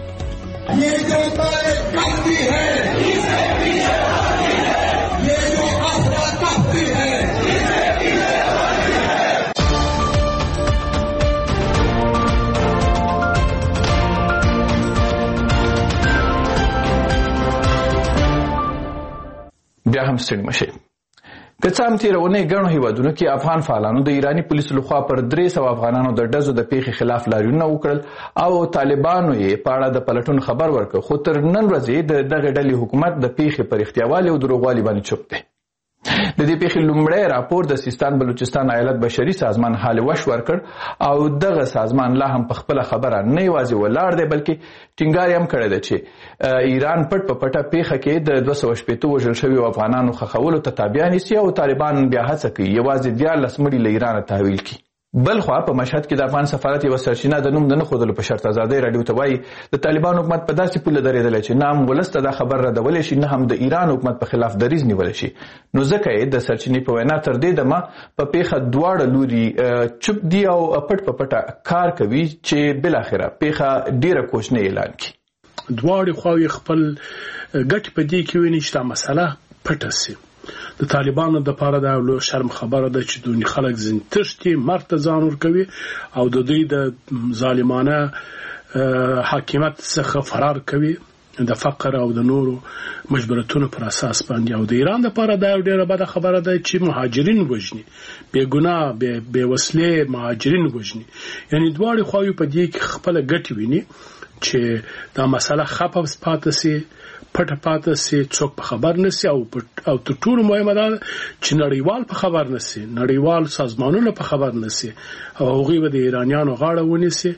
[SPEAKER 7] بیا هم ستړي مشئ. که څه هم تېره اونۍ ګڼو هیوادونو کې افغان فعالانو د ایراني پولیسو لخوا پر 300 افغانانو د ډزو د پیښې خلاف لاریونونه وکړل او طالبانو یې په اړه د پلټنو خبر ورکړ خو تر نن ورځې د دغې ډلې حکومت د پیښې په رښتیاوالي او دروغوالي باندې چوپ دی. د دې پیښې لومړی راپور د سیستان بلوچستان ایالت بشري سازمان حال وش ورکړ او دغه سازمان لا هم په خپله خبره نه یوازې ولاړ دی بلکې ټینګار هم کړی دی چې ایران پټ په پټه پیښه کې د 280 وژل شویو افغانانو ښخولو ته تابع نیسي او طالبان بیا هڅه کوي یوازې 14 مړي له ایرانه تحویل کړي. بل خوا په مشهد کې د افغان سفارت یوه سرچینه د نوم د نه ښودلو په شرط ازادۍ راډیو ته وایي د طالبان حکومت په داسې پوله درېدلی چې نه هم ولس ته دا خبر ردولی شي نه هم د ایران حکومت په خلاف دریځ نیولی شي. نو ځکه یې د سرچینې په وینا تر دې دمه په پیښه دواړه لوري چوپ دي او پټ په پټه کار کوي چې بالاخره پیښه ډېره کوچنۍ اعلان کړي.
[SPEAKER 8] دواړې خواوې خپل ګټې په دې کې ویني چې دا مسله پټه سي. د طالبانو د پاره دا لو شرم خبره ده چې دوی خلک زین تشتي مرګ ته ځان ورکوي او د دوی د ظالمانه حاکمیت څخه فرار کوي د فقر او د نورو مجبورتونو پر اساس باندې. او د ایران د پاره دا ډیره بده خبره ده چې مهاجرین وژني، بے ګناه بے وسلې مهاجرین وژني. یعنی دواړې خواوې په دې کې خپل ګټې ویني چې دا مسله خفه پاتې سي، پټه پاتې سي، څوک په خبر نه سي او تر ټولو مهمه ده چې نړیوال په خبر نه سي، نړیوال سازمانونه په خبر نه سي او هغوی به د ایرانیانو غاړه ونیسي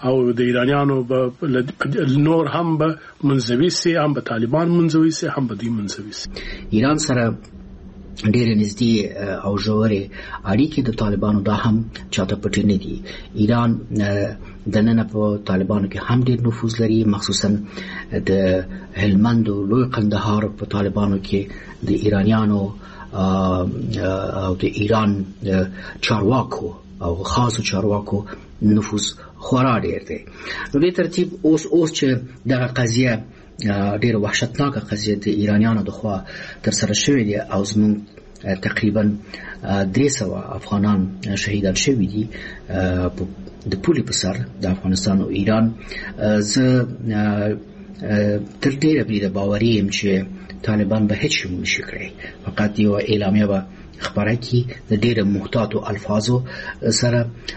[SPEAKER 8] او د ایرانیانو نور هم به منزوي سي، هم به طالبان منزوي سي، هم به دوی منزوي سي.
[SPEAKER 11] ایران سره ډېرې نږدې او ژورې اړیکې د طالبانو دا هم چاته پټې نه دي. ایران دننه په طالبانو کې هم ډېر نفوذ لري، مخصوصا د هلمند او لوی قندهار په طالبانو کې د ایرانیانو او د ایران چارواکو او خاصو چارواکو نفوذ خورا ډېر دی. نو دې ترتیب اوس چې دغه قضیه ډېر وحشتناکه قضیه د ایرانیانو د خوا تر سره شوې دي او زموږ تقریبا 300 افغانان شهیدان شوي دي د پولې په سر د افغانستان او ایران. زه تر ډېره بریده باوري یم چې طالبان به هیڅ شی نشي کړی، فقط یو اعلامیه به خبره کی د ډېر محتاطو الفاظو سره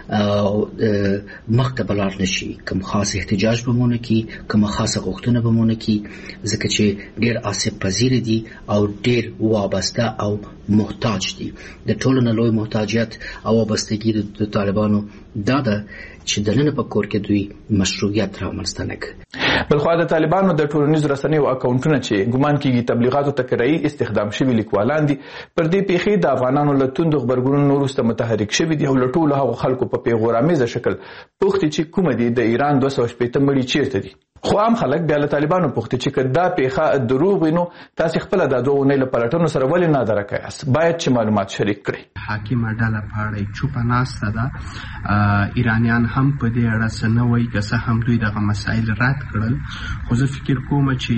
[SPEAKER 11] مخ ته بلار نشي، کوم خاص احتجاج بمونه کی، کوم خاصه غوښتنه بمونه کی، ځکه چې ډېر آسیب پذیر دي او ډېر وابسته او محتاج دي. د ټولو نه لوی محتاجیت او وابستګي د طالبانو دا ده چې دننه په کور کې دوی مشروعیت رامنځته نه کړي.
[SPEAKER 7] بلخوا د طالبانو د ټولنیزو رسنیو اکاونټونه چې ګمان کیږي تبلیغاتو ته کرایي استخدام شوي لیکوالان دي، پر دې پیښې د افغانانو له توندو خبرګونونو وروسته متحرک شوي دي او له ټولو هغو خلکو په پیغورآمیزه شکل پوښتي چې کومه دي د ایران 260 مړي چیرته دي. خو عام خلک بیا له طالبانو پوښتي چې که دا پیښه دروغ وي نو تاسې خپله دا 2 اونۍ له پلټنو سره ولې نادرکه یاست؟ باید چې معلومات شریک کړئ.
[SPEAKER 9] حاکمه ډله په اړه چوپه ناسته ده. ایرانیان هم په دې اړه څه نه وایي، که څه هم دوی دغه مسایل رد کړل. خو زه فکر کوم چې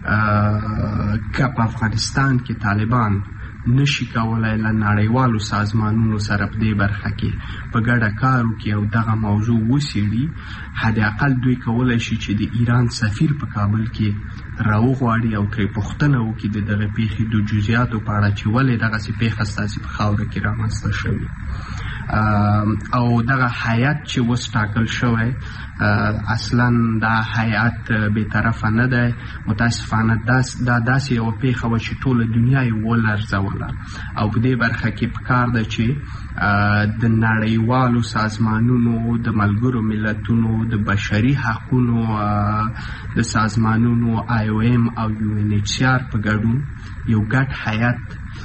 [SPEAKER 9] که په افغانستان کې طالبان نشي کولای له نړیوالو سازمانونو سره په دې برخه کې په ګډه کار وکړي او دغه موضوع وڅېړي، حداقل دوی کولی شي چې د ایران سفیر په کابل کې راوغواړي او ترې پوښتنه وکړي د دغه پیښې د جزئیاتو په اړه چې ولې دغسې پیښه ستاسې په خاوره کې رامنځته شوې. او دغه هیئت چې اوس ټاکل شوی اصلا دا هیئت بې طرفه نه دی. متاسفانه دا داسې یوه پیښه وه چې ټوله دنیا یې ولرزوله او په دې برخه کې پکار ده چې د نړیوالو سازمانونو، د ملګرو ملتونو، د بشري حقونو د سازمانونو IOM او UNHCR په ګډون یو ګډ هیئت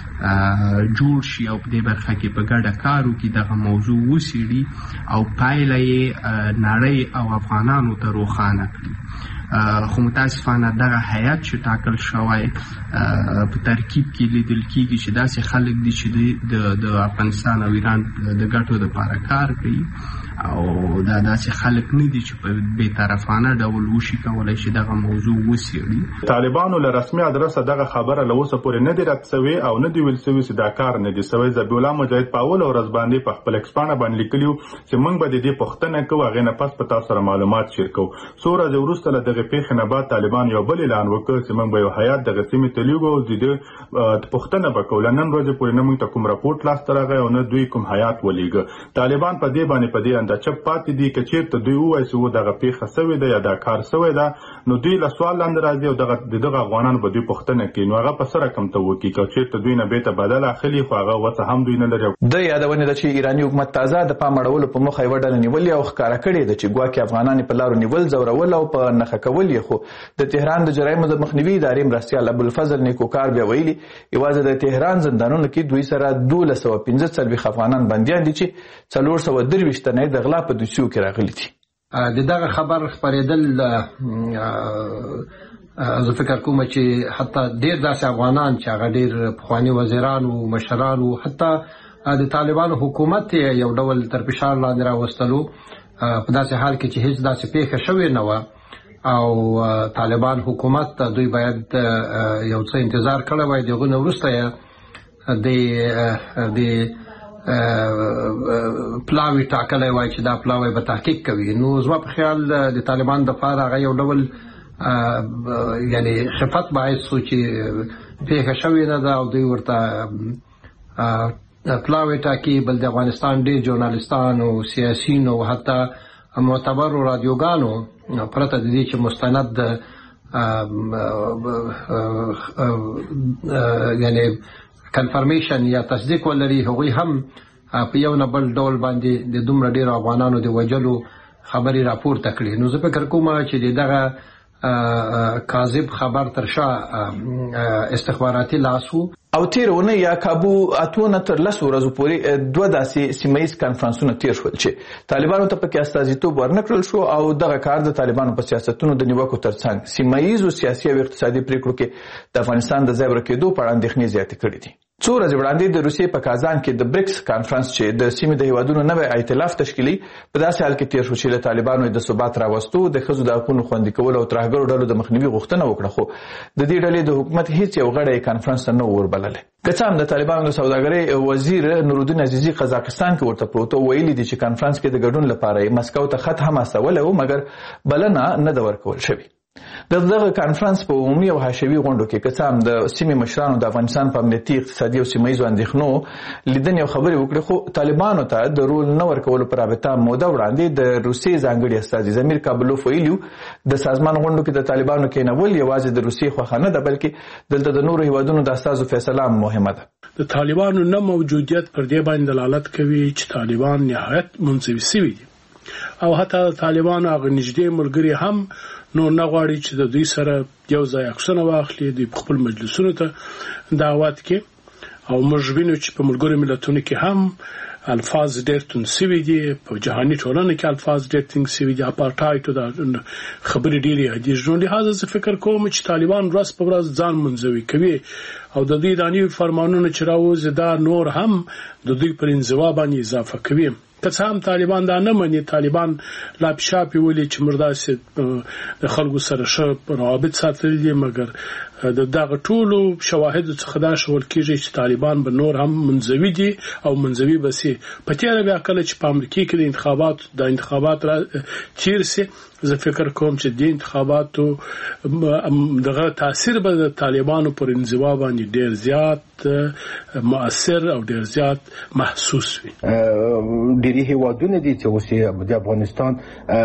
[SPEAKER 9] جوړ شي او په دې برخه کې په ګډه کار وکړي، دغه موضوع وڅېړي او پایله یې نړۍ او افغانانو ته روښانه کړي. خو متاسفانه دغه هیئت چې ټاکل شوی په ترکیب کې لیدل کېږي چې داسې خلک دي چې د افغانستان او ایران د ګټو دپاره کار کوي او دا داسې خلک نه دي چې په بې طرفانه ډول وشي کولی چې دغه موضوع وڅېړي.
[SPEAKER 12] طالبانو له رسمي ادرسه دغه خبره له اوسه پورې نه دي رد سوې او نه دي ویل سوي چې دا کار نه دي سوی. ذبیح الله مجاهد په اوله ورځ باندې په خپل ایکس پاڼه باندې لیکلي وو چې موږ به د دې پوښتنه کوو، هغې نه پس په تاسو سره معلومات شیر کوو. څو ورځې وروسته له دغې پیښې نه بعد طالبان یو بل اعلان وکړ چې موږ به یو هیات دغه سیمې ته لیږو او د دې پوښتنه به کوو. له نن ورځې پورې نه موږ ته کوم راپورټ لاسته راغی او نه دوی کوم هیات ولیږه. طالبان په دې باندې په دې اندچپ پاتې دي که چېرته دوی ووایي چې دغه پیښه سوې ده یا دا کار سوی ده، نو دوی له سوال لاندې راځي او دغه افغانانو به دوی پوښتنه کوي، نو هغه په څه رقم ته وکړي. که چېرته دوی نه بېرته بدل اخلي خو هغه وڅه هم دوی نه لري.
[SPEAKER 7] د یادونې ده چې ایراني حکومت تازه د پام اړولو په موخه یوه ډله نیولې او ښکاره کړې ده چې ګواکې افغانان په لارو نیول، ځورول او په نښه کول یې. خو د تهران د جرایمو د مخنیوي ادارې مرستیال ابوالفضل نیکوکار بیا ویلي یوازې د تهران زندانونو کې دوی سره 1245 افغانان بندیان دي چې 423 تنه د غلا په دوسیو کې راغلي دي.
[SPEAKER 10] د دغه خبر خپرېدل زه فکر کوم چې حتی ډېر داسې افغانان چې هغه ډېر پخواني وزیران او مشران او حتی د طالبانو حکومت یو ډول تر فشار لاندې راوستلو په داسې حال کې چې هیڅ داسې پیښه شوې نه وه او طالبان حکومت دوی باید یو څه انتظار کړی وای. د هغه نه وروسته یې د پلاوی ټاکلی وای چې دا پلاوی به تحقیق کوي. نو زما په خیال د طالبان دپاره هغه یو ډول یعنی خفت باعث شو چې پیښه شوې نه ده او دوی ورته پلاوی ټاکي. بل د افغانستان ډېر ژورنالستان او سیاسین او حتی معتبرو رادیوګانو پرته د دې چې مستند یعنی کنفرمیشن یا تصدیق ولري، هغوی هم په یو نه بل ډول باندې د دومره ډېرو افغانانو د وژلو خبري راپورته کړې. نو زه فکر کوم چې دغه کاذب خبر تر شا استخباراتي لاسو
[SPEAKER 7] او تیرونه یا کابو اتونه تر 10 ورځې پورې دوه داسې سیمایي کانفرنسونه تیر شول چې طالبانو ته پکې استازیتوب ورنکړل شو او دغه کار د طالبانو په سیاستونو د نیوکو ترڅنګ سیمایي او سیاسي او اقتصادي پریکړو کې د افغانستان د ځای ورکېدو په اړه اندېښنې زیاتې کړې دي. څو ورځې وړاندې د روسیې په کازان کې د بریکس کانفرنس چې د سیمې د هیوادونو نوی ائتلاف تشکیلي په داسې حال کې تیر شو چې له طالبانو د ثبات راوستو د ښځو د حقوقو خوندي کول او ترهګرو ډلو د مخنیوي غوښتنه وکړه، خو د دې ډلې د حکومت هیڅ یو غړی کانفرنس ته نه وربلل. که څه هم د طالبانو د سوداګرۍ وزیر نورالدین عزیزي قزاقستان کې ورته پروت ویلي دي چې کانفرنس کې د ګډون لپاره مسکو ته خط هم استولی و، مګر بلنه نه ده ورکول شوې. دغه کانفرنس په عمومي او حاشوي غونډو کې که څه هم د سیمې مشرانو د افغانستان په امنیتي، اقتصادي او سیمهییزو اندېښنو لیدنې او خبرې وکړې، خو طالبانو ته د رول نه ورکولو په رابطه موده وړاندې د روسیې ځانګړي استازي زمیر کابلوف ویلي د سازمان غونډو کې د طالبانو کېنول یوازې د روسیې خوښه نه ده، بلکې دلته د نورو هیوادونو د استازو فیصله هم مهمه ده.
[SPEAKER 8] د طالبانو نه موجودیت پر دې باندې دلالت کوي چې طالبان نهایت منزوي شوي دي او حتی طالبانو هغه نږدې ملګري هم نو نه غواړي چې د دوی سره یو ځای عکسونه واخلي، دوی په خپل مجلسونو ته دعوت کې او موږ وینو چې په ملګرو ملتونو کې هم الفاظ ډېر توند سوي دي، په جهاني ټولنه کې الفاظ ډېر تنګ سوي دي، اپارټایډ د خبرې ډېرې یادېږي. نو لهذا زه فکر کوم چې طالبان ورځ په ورځ ځان منزوي کوي او د دوی د نوي فرمانونو چې راوځي دا نور هم د دوی پر انزوا باندې اضافه کوي. که څه هم طالبان دا نه مني، طالبان لا پشاپې ولي چې مرداسې د خلکو سره ښه روابط ساتلي دي، مګر د دغه ټولو شواهدو څخه دا شول کېږي چې طالبان به نور هم منزوي دي او منزوي به سي. په تېره بیا کله چې په امریکا کې د انتخابات تیر سي، زه فکر کوم چې د انتخاباتو دغه تاثیر به د طالبانو پر انزوا باندې ډېر زیات مؤثر او ډېر زیات محسوس وي.
[SPEAKER 6] ډېری هیوادونه دي چې اوس د افغانستان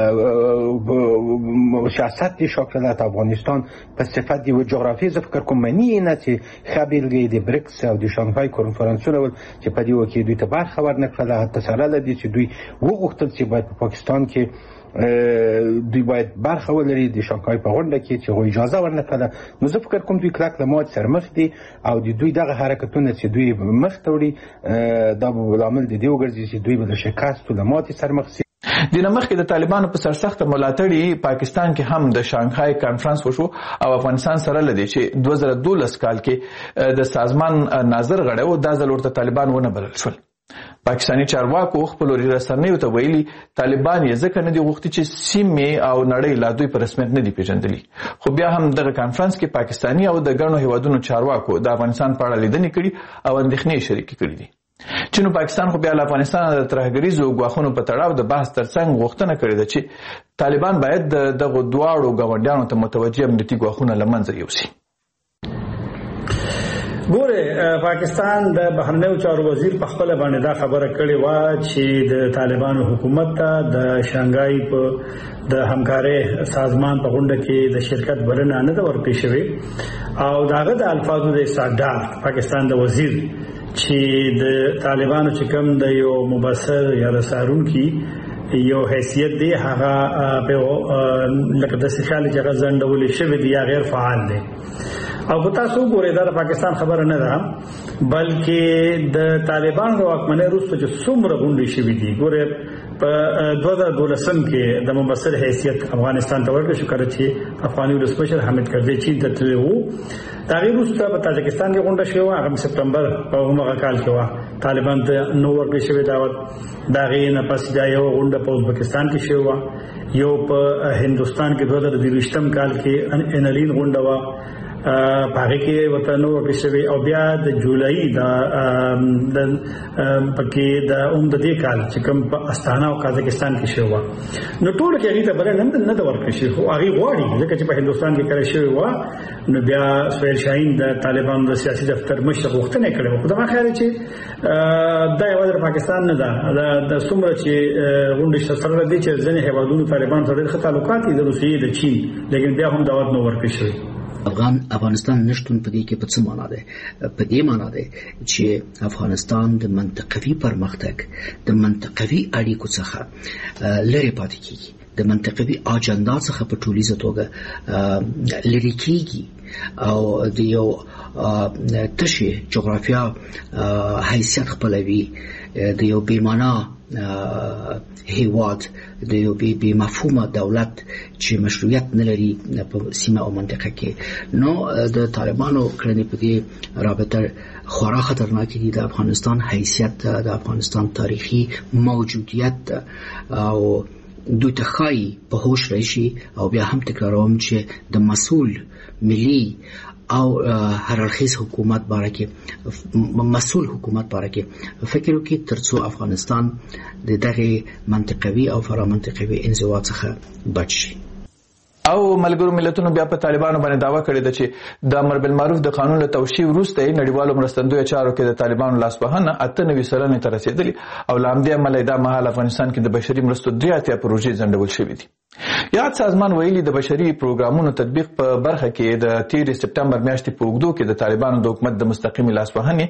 [SPEAKER 6] سیاست دی شاکلت افغانستان په صفت دی و جغرافی زه فکر کوم منی نه چې خبرګي د بریکس او د شانګهای کنفرانسونه ول چې په دې وخت کې دوی ته برخه ورنکړه، حتی سره لدی چې دوی وغوښتل چې باید په پاکستان کې دوی باید برخه ولري د شانګهای په غونډه کې چې اجازه ورنکړه. نو زه فکر کوم دوی کلک له مات سره مخ دي او د دوی دغه حرکتونه چې دوی مخ ته وړي دا به عامل د دې وګرځي چې دوی به د شکست او د ماتې سره مخ شي.
[SPEAKER 7] د نمخ کې د طالبانو په سرسخت ملاتړي پاکستان کې هم د شانګهای کانفرنس وشو او افغانستان سره لدی چې 2012 کال کې د سازمان ناظر غړی او د ځل ورته طالبان ونه بلل شول. پاکستاني چارواکو خپل رسنیو ته ویلي طالبان یې ځکه نه دي غوښتي چې سیمې او نړۍ لا دوی په رسمیت نه دي پیژندلي، خو بیا هم دغه کانفرنس کې پاکستاني او د ګڼو هیوادونو چارواکو د افغانستان په اړه لیدنې کړي او اندېښنې شریکې کړي دي. چین او پاکستان خو بیا له افغانستان د ترهګریزو ګواښونو په تړاو د بحث ترڅنګ غوښتنه کړې ده چې طالبان باید دغه دواړو ګاونډیانو ته متوجه امنیتي ګواښونه له منځه یوسي.
[SPEAKER 13] ګوره پاکستان د بهرنیو چارو وزیر په خپل باندې دا خبره کړې و چې د طالبانو حکومت ته د شانګهای په د همکارۍ سازمان په غونډه کې د شرکت بلنه نه ورکړې شوې او داغه د الفاظو د استعداد پاکستان د وزیر چې د طالبانو چې کوم د یو مبصر یا رسارون کې یو حیثیت دی هغه په لکه د سخال چې غزنډول شوی دی یا غیر فعال دی او په تاسو ګورئ دا د پاکستان خبره نه ده بلکې د طالبانو واکمنۍ وروسته چې څومره غونډې شوې دي. ګورئ په 2012 کې د مبصر حیثیت افغانستان ته ورکړل شو کله چې افغاني ولسمشر حامد کرزي چین ته تللی و. دا غیر وروسته په تاجکستان کې غونډه شوه هغه سپتمبر په هغه کال کې و طالبان ته نو ورکړل شوی دعوت. دا غي نه پس دا یو غونډه په ازبکستان کې شوه، یو په هندستان کې 2023 کال کې انلین غونډه و پاره کې وته نو ورکړل او بیا د جولای د پکې د د دې کال چې کوم په استانا او قزاقستان کې شوه. نو ټول کې هغه ته بل نه د ورکړل شي خو هغه غواړي ځکه چې په هندستان کې کړی شوی و. نو بیا سهیل شاهین د طالبان د سیاسي دفتر مشر غوښتنه کړې و. خو دا خیر چې دا یو د پاکستان نه ده د څومره چې غونډه سره دي چې ځنې هیوادونو طالبان سره ښه تعلقات دي د روسیې د چین، لیکن بیا هم دعوت نو ورکړل شوی.
[SPEAKER 11] افغانستان نشتون په دې کې په څه معنا ده؟ په دې معنا ده چې افغانستان د منطقوي پرمختګ د منطقوي اړیکو څخه لرې پاتې کیږي، د منطقوي اجنډا څخه په ټولیزه توګه لرې کیږي او د یو تشې جغرافیا حیثیت خپلوي، د یو بیمانا هیواد، د یو بې مفهومه دولت چې مشروعیت نه لري په سیمه او منطقه کې. نو د طالبانو کړنې په دې رابطه خورا خطرناکې دي. د افغانستان حیثیت، د افغانستان تاریخي موجودیت او دوی ته ښایي په هوش راشي. او بیا هم تکراروم چې د مسؤل ملي او هررخیز حکومت باره کې، مسؤل حکومت باره کې فکر وکړي ترڅو افغانستان د دغه منطقوي او فرامنطقوي انزوا څخه بچ شي.
[SPEAKER 7] او ملګرو ملتونو بیا په طالبانو باندې دعوه کړې ده چې د امر بالمعروف د قانون له توشیح وروسته نړیوالو مرستندویو چارو کې د طالبانو لاسوهنه 98 سلنې ته رسیدلې او له همدې امله دا مهال افغانستان کې د بشري مرستو 83 پروژې ځنډول شوې دي. یاد سازمان ویلي د بشري پروګرامونو تطبیق په برخه کې د 13 سپټمبر میاشتې په اوږدو کې د طالبانو د حکومت د مستقیمې لاسوهنې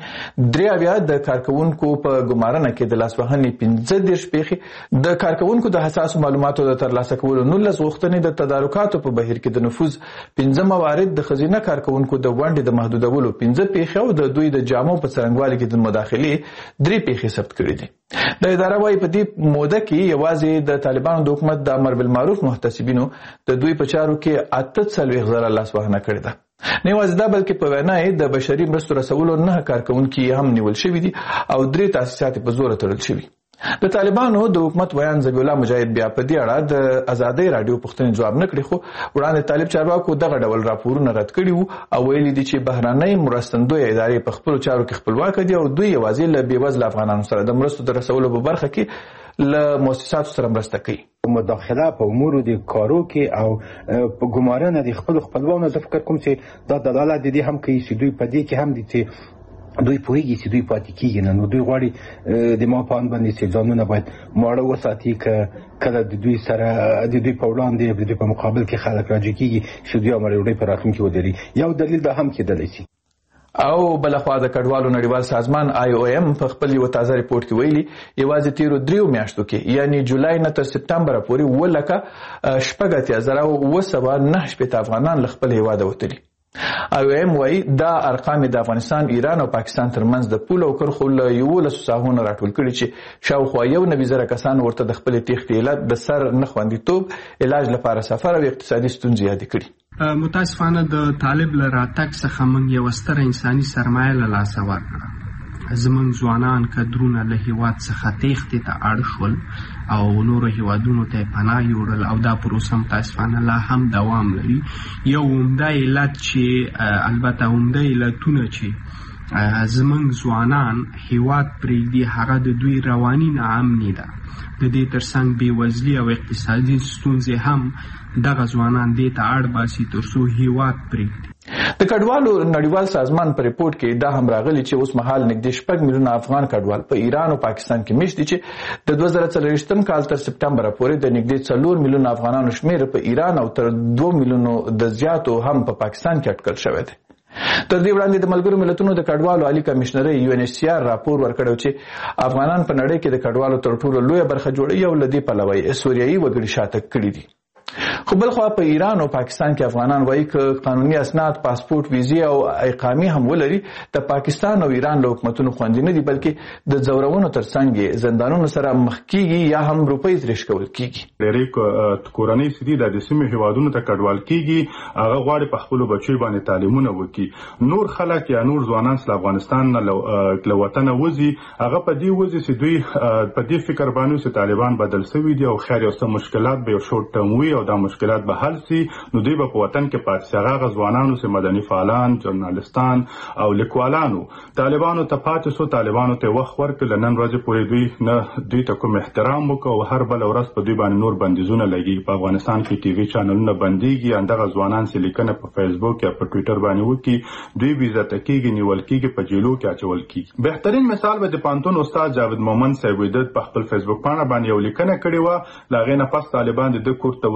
[SPEAKER 7] 3 د کارکونکو په ګمارنه کې د لاسوهنې 15 پیښې، د کارکونکو د حساسو معلوماتو د ترلاسه کولو 19 غوښتنې، د تدارکاتو په بهیر کې د نفوذ 15 موارد، د خزینه کارکونکو د ونډې د محدودولو 15 پیښې او د دوی د جامو په څرنګوالي کې د مداخلې 3 پیښې ثبت کړې دي. د اداره وايي په دې موده کې یوازې د طالبانو د حکومت د امر بالمعروف محتسبینو د دوی په چارو کې 48 ځله لاسوهنه کړې ده. نه یوازې دا بلکې په وینا یې د بشري مرستو رسولو 9 کارکونکي هم نیول شوي دي او 3 تاسیسات په زور تړل شوي. د طالبانو د حکومت ویان ذبیح الله مجاهد بیا په دې اړه د ازادۍ رادیو پوښتنې جواب نه کړي، خو وړاندې طالب چارواکو دغه ډول راپورونه رد کړي وو او ویلي دي چې بهرنۍ مرستندویه ادارې په خپلو چارو کې خپلواک دي او دوی یوازې له بېوزله افغانانو سره د مرستو د رسولو په برخه کې له مؤسساتو سره مرسته کوي.
[SPEAKER 6] مداخله په امور د کارو کې او په ګمارنه د خپلوانو زه فکر کوم چې دا دلالت دي هم کوي چې دوی په دې کې هم دي چې دوی پوهیږي چې دوی پاتې کیږي نه، نو دوی غواړي د ما په اند باندې چې ځانونه باید ماړه وساتي که کله د دوی سره د دوی په وړاندې د دوی په مقابل کې خلک راجع کیږي چې دوی امر په راتلونکي ودري. یو دلیل دا هم کېدلی شي.
[SPEAKER 7] او بلخوا د کډوالو نړیوال سازمان IOM په خپل یو تازه ریپورت کې ویلي یوازې تیرو 3 میاشتو کې یعنی جولای نه تر سپتمبر پورې 1,809 افغانان له خپل هیواده وتلي. IOM وایي دا ارقام د افغانستان، ایران او پاکستان ترمنځ د پول او کرخو له 11 ساحونو راټول کړي چې شاوخوا 1,000 کسان ورته د خپل تېښتې علت د سر نه خوندیتوب، علاج لپاره سفر او اقتصادي ستونزې یادې کړي.
[SPEAKER 9] متاسفانه د طالب له راتګ څخه موږ یو ستره انساني سرمایه له لاسه ورکړه. زموږ ځوانان کدرونه له هیواد څخه تېښتې ته اړ شول او نورو هیوادونو ته پناه یوړل او دا پروسه متاسفانه لا هم دوام لري. یو عمده علت چې البته عمده علتونه چې زموږ ځوانان هیواد پرېږدي هغه د دوی رواني ناامني ده. د دې ترڅنګ بېوزلي او اقتصادي ستونزې هم دغه ځوانان دې ته اړ باسي ترڅو هیواد پرېږدي.
[SPEAKER 7] د کډوالو نړیوال سازمان په ریپورت کې دا هم راغلی چې اوس مهال نږدې 6 میلیونه افغان کډوال په ایران او پاکستان کې مېشت دي چې د 2024 کال تر سپتمبر پورې د نږدې 4 میلیونه افغانانو شمېر په ایران او تر 2 میلیونو د زیاتو هم په پاکستان کې اټکل شوی دی. تر دې وړاندې د ملګرو ملتونو د کډوالو عالی کمشنرۍ UNHCR راپور ورکړی چې افغانان په نړۍ کې د کډوالو تر ټولو لویه برخه جوړوي او له دې پلوه یې سوریایي وګړي شاته کړي دي. خو بلخوا په ایران او پاکستان کې افغانان وایي که قانوني اسناد، پاسپورت، ویزې او اقامې هم ولري د پاکستان او ایران له حکومتونو خوندي نه دي بلکې د ځورونو ترڅنګ یې زندانونو سره مخ کیږي یا هم روپۍ ترېش کول کیږي.
[SPEAKER 12] ډېرې کورنۍ چې دي د سیمې هیوادونو ته کډوال کیږي هغه غواړي په خپلو بچیو باندې تعلیمونه وکړي. نور خلک یا نور ځوانان چې افغانستان نه له وطنه وځي هغه په دې وځي چې دوی په دې فکر باندې چې طالبان بدل شوي دي او خیر یو څه مشکلات به یو شورت ټرم وي او دا مشکلات به حل سي، نو دوی به په وطن کې پاتې شي. هغه ځوانانو چې مدني فعالان، ژورنالستان او لیکوالانو طالبانو ته پاتې شو، طالبانو ته وخت ورکړ، نن ورځې پورې دوی ته کوم احترام وکړ او هر بل ورځ په دوی باندې نور بندیزونه لګي. په افغانستان کې ټي وي چینلونه بنديږي، اندغه ځوانان چې لیکنه په فیسبوک یا په ټوئیټر باندې وکړي دوی بې عزته کېږي، نیول کېږي، په جیلو کې اچول کېږي. بهترین مثال به د پانتون استاد جاوید مومند صاحب د په خپل فیسبوک باندې یو لیکنه کړې و، لاغې نه پس طالبان د کور ته ورځي او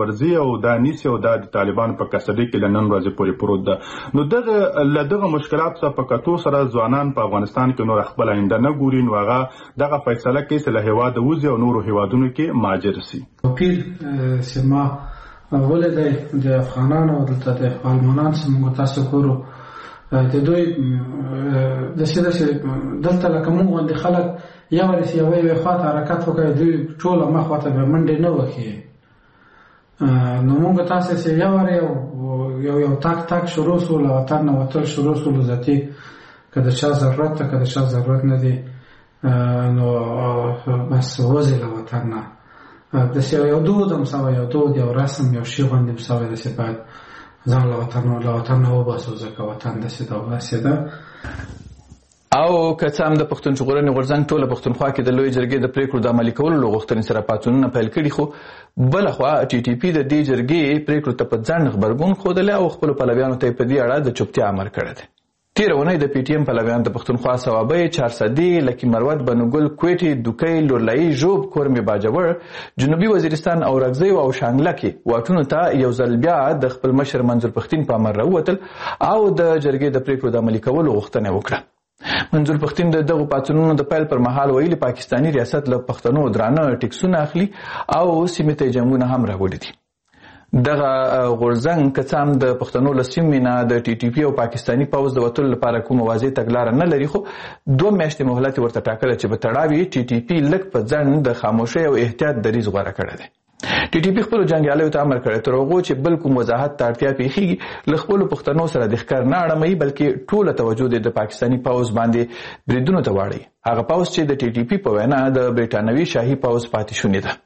[SPEAKER 12] او دا نیسي او دا د طالبانو په کسټډي کې لنن ورځې پورې پروت ده. نو دغه مشکلات څخه په کتو سره ځوانان په افغانستان کې نور خپل آینده نه ګوري، نو هغه دغه فیصله کوي چې له هیواد وځي او نورو هیوادونو کې مهاجر شي.
[SPEAKER 14] پیل سیما ولې د افغانانو او د آلمانانو څخه تاسو کورو د دوی د سیده دلته لکه موږ باندې خلک یو ورسې یوې خواته حرکت وکړي، دوی ټوله مخواته به منډې نه وکړي. نو موږ تاسو چې یو تاک شروع سو له وطن نه وتل شروع سو ذاتي که د چا ضرورت ته که د چا ضرورت نه دی نو بس وځي له وطن نه. داسې یو دود هم سوی، یو دود، یو رسم، یو شی غوندې هم سوی، داسې باید ځان له وطن نه وباسو ځکه وطن داسې داسې ده.
[SPEAKER 7] او که څه هم د پښتون ژغورنې غورځنګ ټوله پښتونخوا کې د لویې جرګې د پریکړو د عملي کولو له غوښتنې سره پاڅونونه پیل کړي، خو بله خوا ټي ټي پي د دې جرګې پریکړو ته په ځنډ غبرګون ښودلی او خپلو پلویانو ته یې په دې اړه د چوپتیا امر کړی دی. تېره اونۍ د پي ټي ایم پلویان د پښتونخوا صوابۍ، چارسدي، لکي مروت، بنوګل، کوټې، دوکۍ، لورلایي، ژوب، کورمې باجوړ، جنوبي وزیرستان او رګزیو او شانګله کې واټونو ته یو ځل بیا د خپل مشر منظور پښتین په امر راووتل او د جرګې د پریکړو د عملي کولو غوښتنه وکړه. منظور پښتین د دغو پاڅونونو د پیل پر مهال ویلي پاکستاني ریاست له پښتنو درانه ټیکسونه اخلي او سیمې ته جنګونه هم راوړي دي. دغه غورځنګ که څه هم د پښتنو له سیمې نه د ټي ټي پي او پاکستاني پوځ د وتلو لپاره کومه واضح تګلاره نه لري، خو 2 میاشتې مهلت ورته ټاکلی چې به تړاوي ټي ټي پي لږ په ځنډ د خاموشۍ او احتیاط دریځ غوره کړی دی. ټي ټي پي خپلو جنګیالیو ته امر کړی تر هغو چې بل کوم وضاحت ته اړتیا پیښیږي له خپلو پښتنو سره د ښکار نه اړموي، بلکې ټوله توجه د پاکستاني پوځ باندې بریدونو ته واړوي، هغه پوځ چې د ټي ټي پي په وینا د برټانوي شاهي پوځ پاتې شونې ده.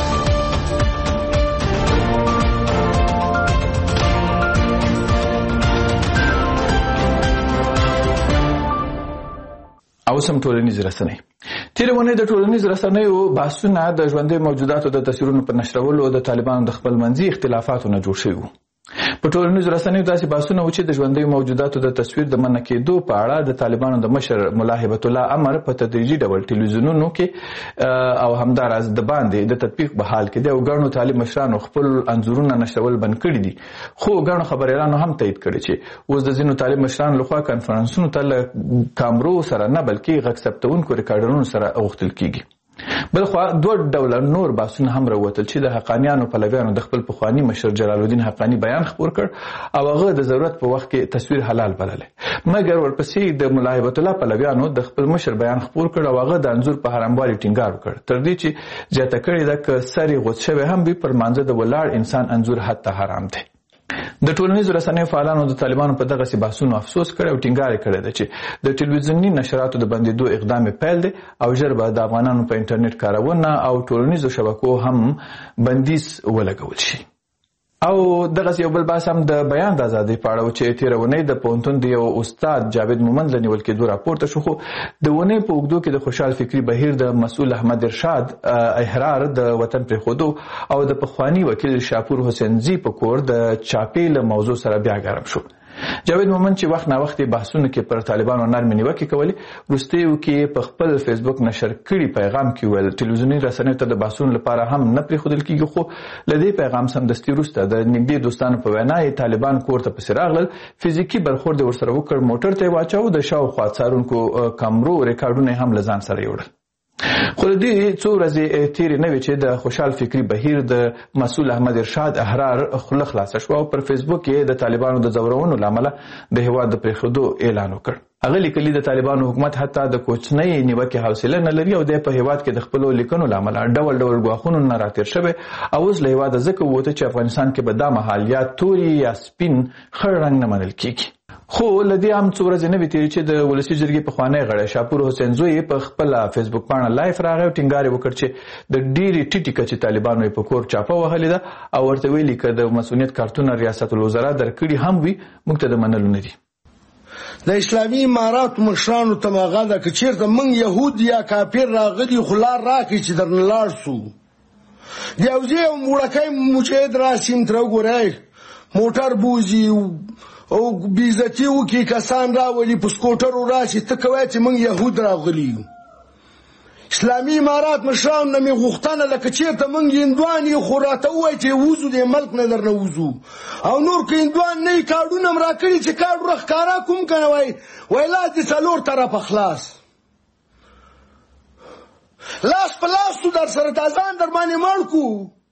[SPEAKER 7] او سم ټولنیز رسنۍ. تېره اونۍ د ټولنیز رسنیو بحثونه د ژوندیو موجوداتو د تصویرونو په نشرولو د طالبانو د خپل منځي اختلافاتو نه جوړ شوي وو. په ټولنیزو رسنیو داسې بحثونه و چې د ژوندیو موجوداتو د تصویر د منع کېدو په اړه د طالبانو د مشر ملا هبت الله امر په تدریجي ډول ټلویزیونونو کې او همداراز د باندې د تطبیق په حال کې دی او ګڼو طالب مشرانو خپل انځورونه نشرول بند کړي دي، خو ګڼو خبریالانو هم تایید کړي چې اوس د ځینو طالب مشرانو لخوا کنفرانسونو ته له کامرو سره نه بلکې غږ ثبتونکو ریکارډرونو سره غوښتل کېږي. بلخوا 2 ډوله نور بحثونه هم راووتل چې د حقانیانو پلویانو د خپل پخواني مشر جلال الدین حقانی بیان خپور کړ او هغه د ضرورت په وخت کې تصویر حلال بللی، مګر ورپسې د ملا هبت الله پلویانو د خپل مشر بیان خپور کړ او هغه د انځور په حراموالي ټینګار وکړ، تر دې چې زیاته کړې ده که سر یې غوڅ شوی هم وي پر مانځه د ولاړ انسان انځور حتی حرام دی. د ټولنیزو رسنیو فعالانو د طالبانو په دغسې بحثونو افسوس کړی او ټینګار یې کړی ده چې د ټلویزیوني نشراتو د بندېدو اقدام یې پیل دی او ژر به د افغانانو په انټرنیټ کارونه او ټولنیزو شبکو هم بندیز ولګول شي. او دغسې یو بل بحث هم د بیان د ازادۍ په اړه و چې تېره اونۍ د پوهنتون د یو استاد جاوید مومند له نیول کېدو راپورته شو، خو د اونۍ په اوږدو کې د خوشحال فکري بهیر د مسؤل احمد ارشاد احرار د وطن پرېښودو او د پخواني وکیل شاپور حسینزي په کور د چاپې له موضوع سره بیا ګرم شو. جاوید مومند چې وخت نا وخت بحثونه کې پر طالبانو نرمې نیوکې کولې، وروستیو کې په خپل فیسبوک نشر کړي پیغام کې ویل ټلویزیوني رسنیو ته د بحثونو لپاره هم نه پرېښودل کېږي، خو له دې پیغام سمدستي وروسته د نږدې دوستانو په وینا یې طالبان کور ته پسې راغلل، فزیکي برخورد یې ورسره وکړ، موټر ته یې واچاو، د شاوخوا څارونکو کمرو ریکارډونه یې هم له ځان سره یوړل. خو د دې څو ورځې تېرې نه وې چې د خوشحال فکري بهیر د مسؤل احمد ارشاد احرار خوله خلاصه شوه او پر فیسبوک کې د طالبانو د ځورونو له امله د هېواد د پرېښودو اعلان وکړ. هغه لیکلي د طالبانو حکومت حتی د کوچنۍ نیوکې حوصله نه لري او دی په هېواد کې د خپلو لیکنو له امله ډول ډول ګواښونو نه راتېر شوی او اوس له هېواده ځکه ووته چې افغانستان کې به دا مهال یا توري یا سپین خړ رنګ نه منل کېږي. خو له دې هم څو ورځې نه وې تېرې چې د ولسي جرګې پخوانی غړی شاپور حسینزوی په خپله فیسبوک پاڼه لایف راغی او ټینګار یې وکړ چې د ډېرې ټیټې کچې طالبانو یې په کور چاپه وهلې ده او ورته ویلي که د مسؤلیت کارتونه ریاست الوزرا درکړي هم وي موږ ته د منلو نه دي.
[SPEAKER 15] د اسلامي اماراتو مشرانو ته مې هغه ده که چېرته موږ یهود یا کافر راغلي خو لار راکړي چې درنه لاړ سو، د یو ځای یو موړکی مجاهد راسي ترې وګورئ موټر بوځي او بیزتی وکي کسان راولي په سکوټرو راشي ته کوي چې موږ يهود راغلي اسلامي امارات مشرانو نه مې غوښتنه لکه چېرته موږ هندوان یو خو راته ووایي چې وځو دې ملک نه درنه وځو او نور که هندوان نه یي کارډونه م راکړي چې کارډ ور ښکاره کوم که نه وایي لاس دې 4 طرفه خلاص لاس په لاس تو در سره تازان در باندې مړ کو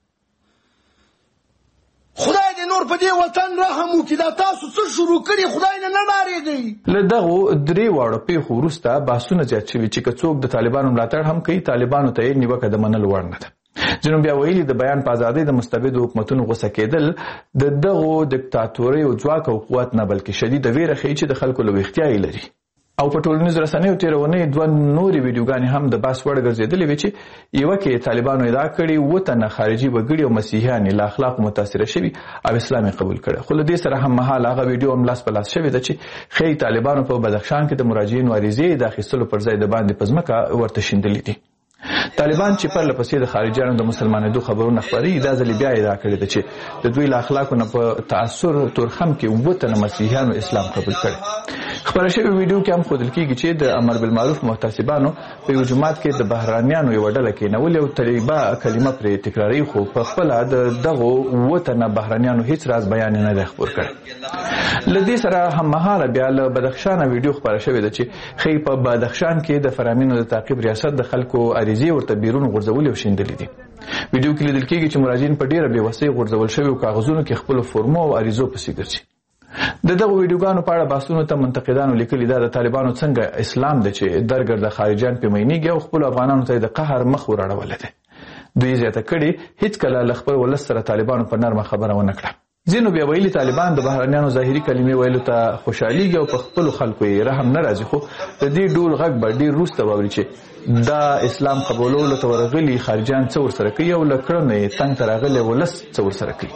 [SPEAKER 15] خدای دې نور په دې وطن رحم وکړي دا تاسو څه شروع کړي خدای نه ډارېږئ.
[SPEAKER 7] له دغو 3 واړو پیښو وروسته بحثونه زیات شوي چې که څوک د طالبانو ملاتړ هم کوي طالبانو ته یې نیوکه د منلو وړ نه ده. ځینو بیا ویلي د بیان په ازادۍ د مستبدو حکومتونو غوسه کېدل د دغو دیکتاتوریو ځواک او قوت نه بلکې شدیده ویره ښیي چې د خلکو له ویښتیا یې لري. او په ټولنیزو رسنیو تېره اونۍ 2 نورې ویډیوګانې هم د بحث وړ ګرځېدلې وې چې یوه کې طالبانو ادعا کړې 7 تنه خارجي وګړي او مسیحیان له اخلاقو متاثره شوي او اسلام یې قبول کړی. خو له دې سره هم مهال هغه ویډیو هم لاس په لاس شوې ده چې ښیي طالبانو په بدخشان کې د مراجعینو عریضې د اخیستلو پر ځای د باندې په ځمکه ورته شیندلې دي. طالبان چې پرله پسې د خارجیانو د مسلمانېدو خبرونه خپروي دا ځلې بیا ادعا کړې ده چې د دوی له اخلاقو نه په تاثر تورخم کې 7 تنه مسیحیانو اسلام قبول کړی. خبره شوې ویډیو کې هم ښودل کېږي چې د امر بالمعروف محتسبانو په یو جومات کې د بهرانیانو یوه ډله کېنولې او طیبه کلمه پرې تکراروي خو په خپله د دغو 7 تنه بهرانیانو هیڅ راز بیان نه دی خپور کړی. له دې سره هممهاله بیا له بدخشانه ویډیو خپره شوې ده چې ښیي په بدخشان کې د فرامینو د تعقیب ریاست د خلکو عریضې ورته بیرون غورځولې او شیندلې دي. ویډیو کې لیدل کېږي چې مراجعین په ډېره بېوسۍ غورځول شویو کاغذونو کې خپلو فورمو او عریضو پسې ګرځي. د دغو ویډیوګانو په اړه بحثونو ته منتقدانو لیکلي دا د طالبانو څنګه اسلام دی چې درګرده خارجیان پې مینېږي او خپلو افغانانو ته یې د قهر مخ ور اړولی دی. دوی زیاته کړې هېڅکله له خپل ولس سره طالبانو په نرمه خبره ونه کړه. ځینو بیا ویلي طالبان د بهرنیانو ظاهري کلمې ویلو ته خوشحالېږي او په خپلو خلکو یې رحم نه راځي خو د دې ډول غږ به ډېر وروسته واوري چې دا اسلام قبولولو ته ورغلي خارجیان څه ورسره کوي او له کړنو یې تنګ ته راغلی ولس څه ورسره کوي.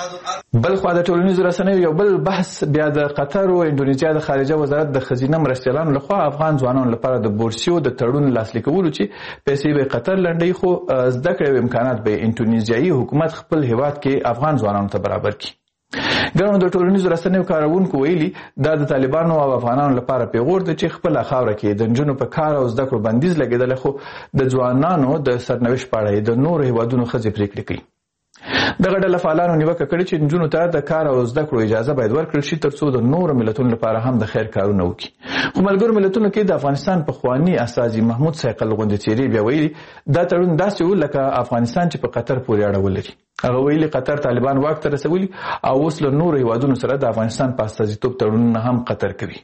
[SPEAKER 7] بل خوا د ټولنیزو رسنیو یو بل بحث بیا د قطر او انډونیزیا د خارجه وزارت د ښځینه مرستیالانو لخوا افغان ځوانانو لپاره د بورسیو د تړون لاسلیک کولو چې پیسې به قطر لنډوي خو زده کړې او امکانات به انډونیزیایي حکومت خپل هیواد کې افغان ځوانانو ته برابر کړي. ګڼو د ټولنیزو رسنیو کارونکو ویلي دا د طالبانو او افغانانو لپاره پیغور دی چې خپله خاوره کې د نجونو په کار او زده کړو بندیز لګېدلی خو د ځوانانو د سرنوشت په اړه یې د نورو هیوادونو ښځې پرېکړې کوي. دغه ډله فعالانو نیوکه کړې چې نجونو ته د کار او زده کړو اجازه باید ورکړل شي ترڅو د نورو ملتونو لپاره هم د خیر کارونه وکړي. خو ملګرو ملتونو کې د افغانستان پخواني استازي محمود صیقل غوندې څېرې بیا ویلي دا تړون داسې و لکه افغانستان چې په قطر پورې اړه ولري. هغه ویلي قطر طالبان واک ته رسولي او اوس له نورو هیوادونو سره د افغانستان په استازیتوب تړونونه هم قطر کوي.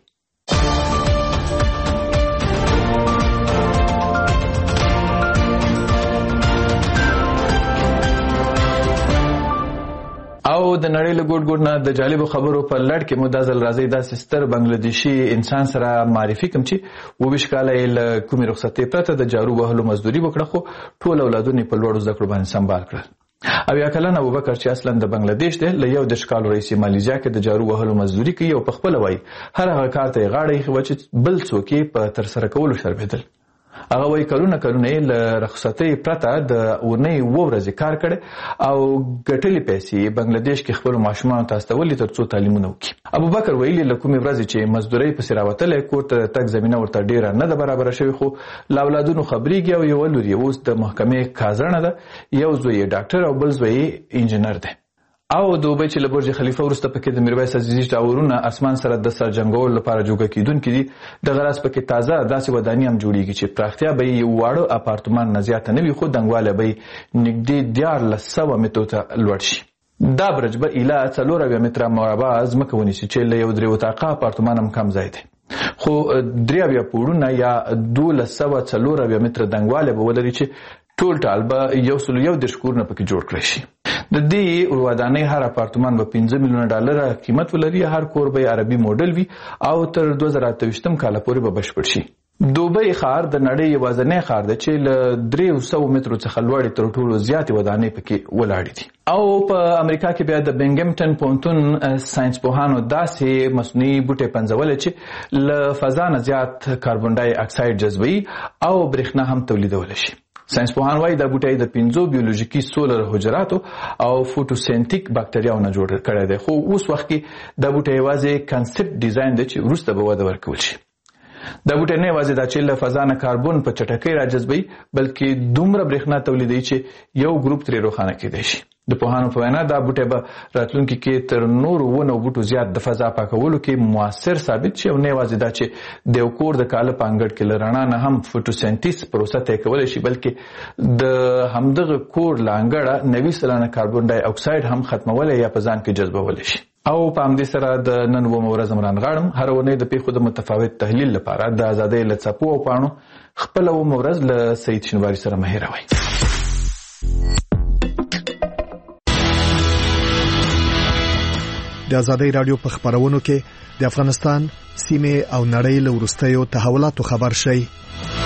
[SPEAKER 7] او د نړۍ له ګوټ ګوټ نه د جالبو خبرو په لړ کې مو دا ځل راځي داسې ستر بنګلادیشي انسان سره معرفي کوم چې 22 کاله یې له کومې رخصتۍ پرته د جارو وهلو مزدوري وکړه خو ټول اولادونه یې په لوړو زده کړو باندې سمبال کړل. 80 کلن ابوبکر چې اصلا د بنگلاديش دی له 11 کالو رئیس مالیزیا کې د جارو وهلو مزدوري کوي او په خپل وای هر هغه کار ته غاړه یې خو چې بل څوک یې په تر سره کولو شرمېدل. هغه وای کلونه له رخصتۍ پرته د اونۍ 2 ورځې کار کړي او ګټلې پیسې بنگلاديش کې خپل ماشومان ته استولې ترڅو تعلیمونه وکړي. ابوبکر ویلي له کومې ورځې چې مزدوري په سراوتلې کور ته تک زمينه ورته ډیره نه ده برابر شوی خو لا اولادونو خبريږي او یو لوري اوس د محکمې کازرنه ده یو زوی ډاکټر او بل زوی انجنیر ده. او دوبۍ چې له برج خلیفه وروسته پکې د میرویس عزیزي ټاورونه اسمان سره د سر جنګولو لپاره جوړه کیدونکي دي. د غراس پکې تازه داسې ودانۍ هم جوړیږي چې پراختیا به یې واړه اپارتمان نه زیاته نه وي خو دنګواله به نږدې 1400 مترو ته لوړ شي. دا برج به اله 4 متره مربع ځمکه ونیسي چې له یو 3 اتاقه اپارتمان هم کم ځای دی خو 3 پوړونه یا 1204 متره دنګواله به ولري چې ټول به 110 کورونه پکې جوړ کړی شي. د دې ودانۍ هر اپارتمان به $5 میلیونه قیمت ولري. هر کور به عربي موډل وي او تر 2028 کال پورې به بشپړ شي. دوبۍ ښار د نړۍ یوازینی ښار دی چې له 300 مترو څخه لوړې تر ټولو زیاتې ودانۍ پکې ولاړې دي. او په امریکا کې بیا د بنګمټن پونتون ساينس پوهانو داسې مصنوعي بوټي پنځولې چې له فضا نه زیات کاربن ډای اکساید جذبوي او برېښنا هم تولیدولی شي. ساينس پوهان وايي دا بوټي د 5 بیولوژیکي سولر حجراتو او فوټوسنتیک باکټریاو نه جوړ کړی دی خو اوس وخت کې دا بوټي یوازې کانسپټ ډیزاین دی چې وروسته به وده ورکول شي. دا بوټی نه یوازې دا چې له فضا نه کاربن په چټکۍ راجذبوي بلکې دومره برېښنا تولیدوي چې یو ګروپ ترې روښانه کېدای شي. د پوهانو په وینا دا بوټی به راتلونکي کې تر نورو ونو او بوټو زیات د فضا پاکولو کې موثر ثابت شي او نه یوازې دا چې د یو کور د کاله په انګړ کې له رڼا نه هم فوټوسنټیز پروسه طی کولی شي بلکې د همدغه کور له انګړه 90% کاربن ډای اکساید هم ختمولی یا په ځان کې جذبولی شي. او په همدې سره د نن اوومه ورځ رانغاړم. هره اونۍ د پیښو د متفاوت تحلیل لپاره د ازادۍ له څپو او پاڼو خپله اوومه ورځ له سعید شینواري سره مه هېروئ.
[SPEAKER 16] د ازادۍ رادیو په خبرونو کې د افغانستان سیمه او نړۍ له وروستیو تحولاتو خبر شئ.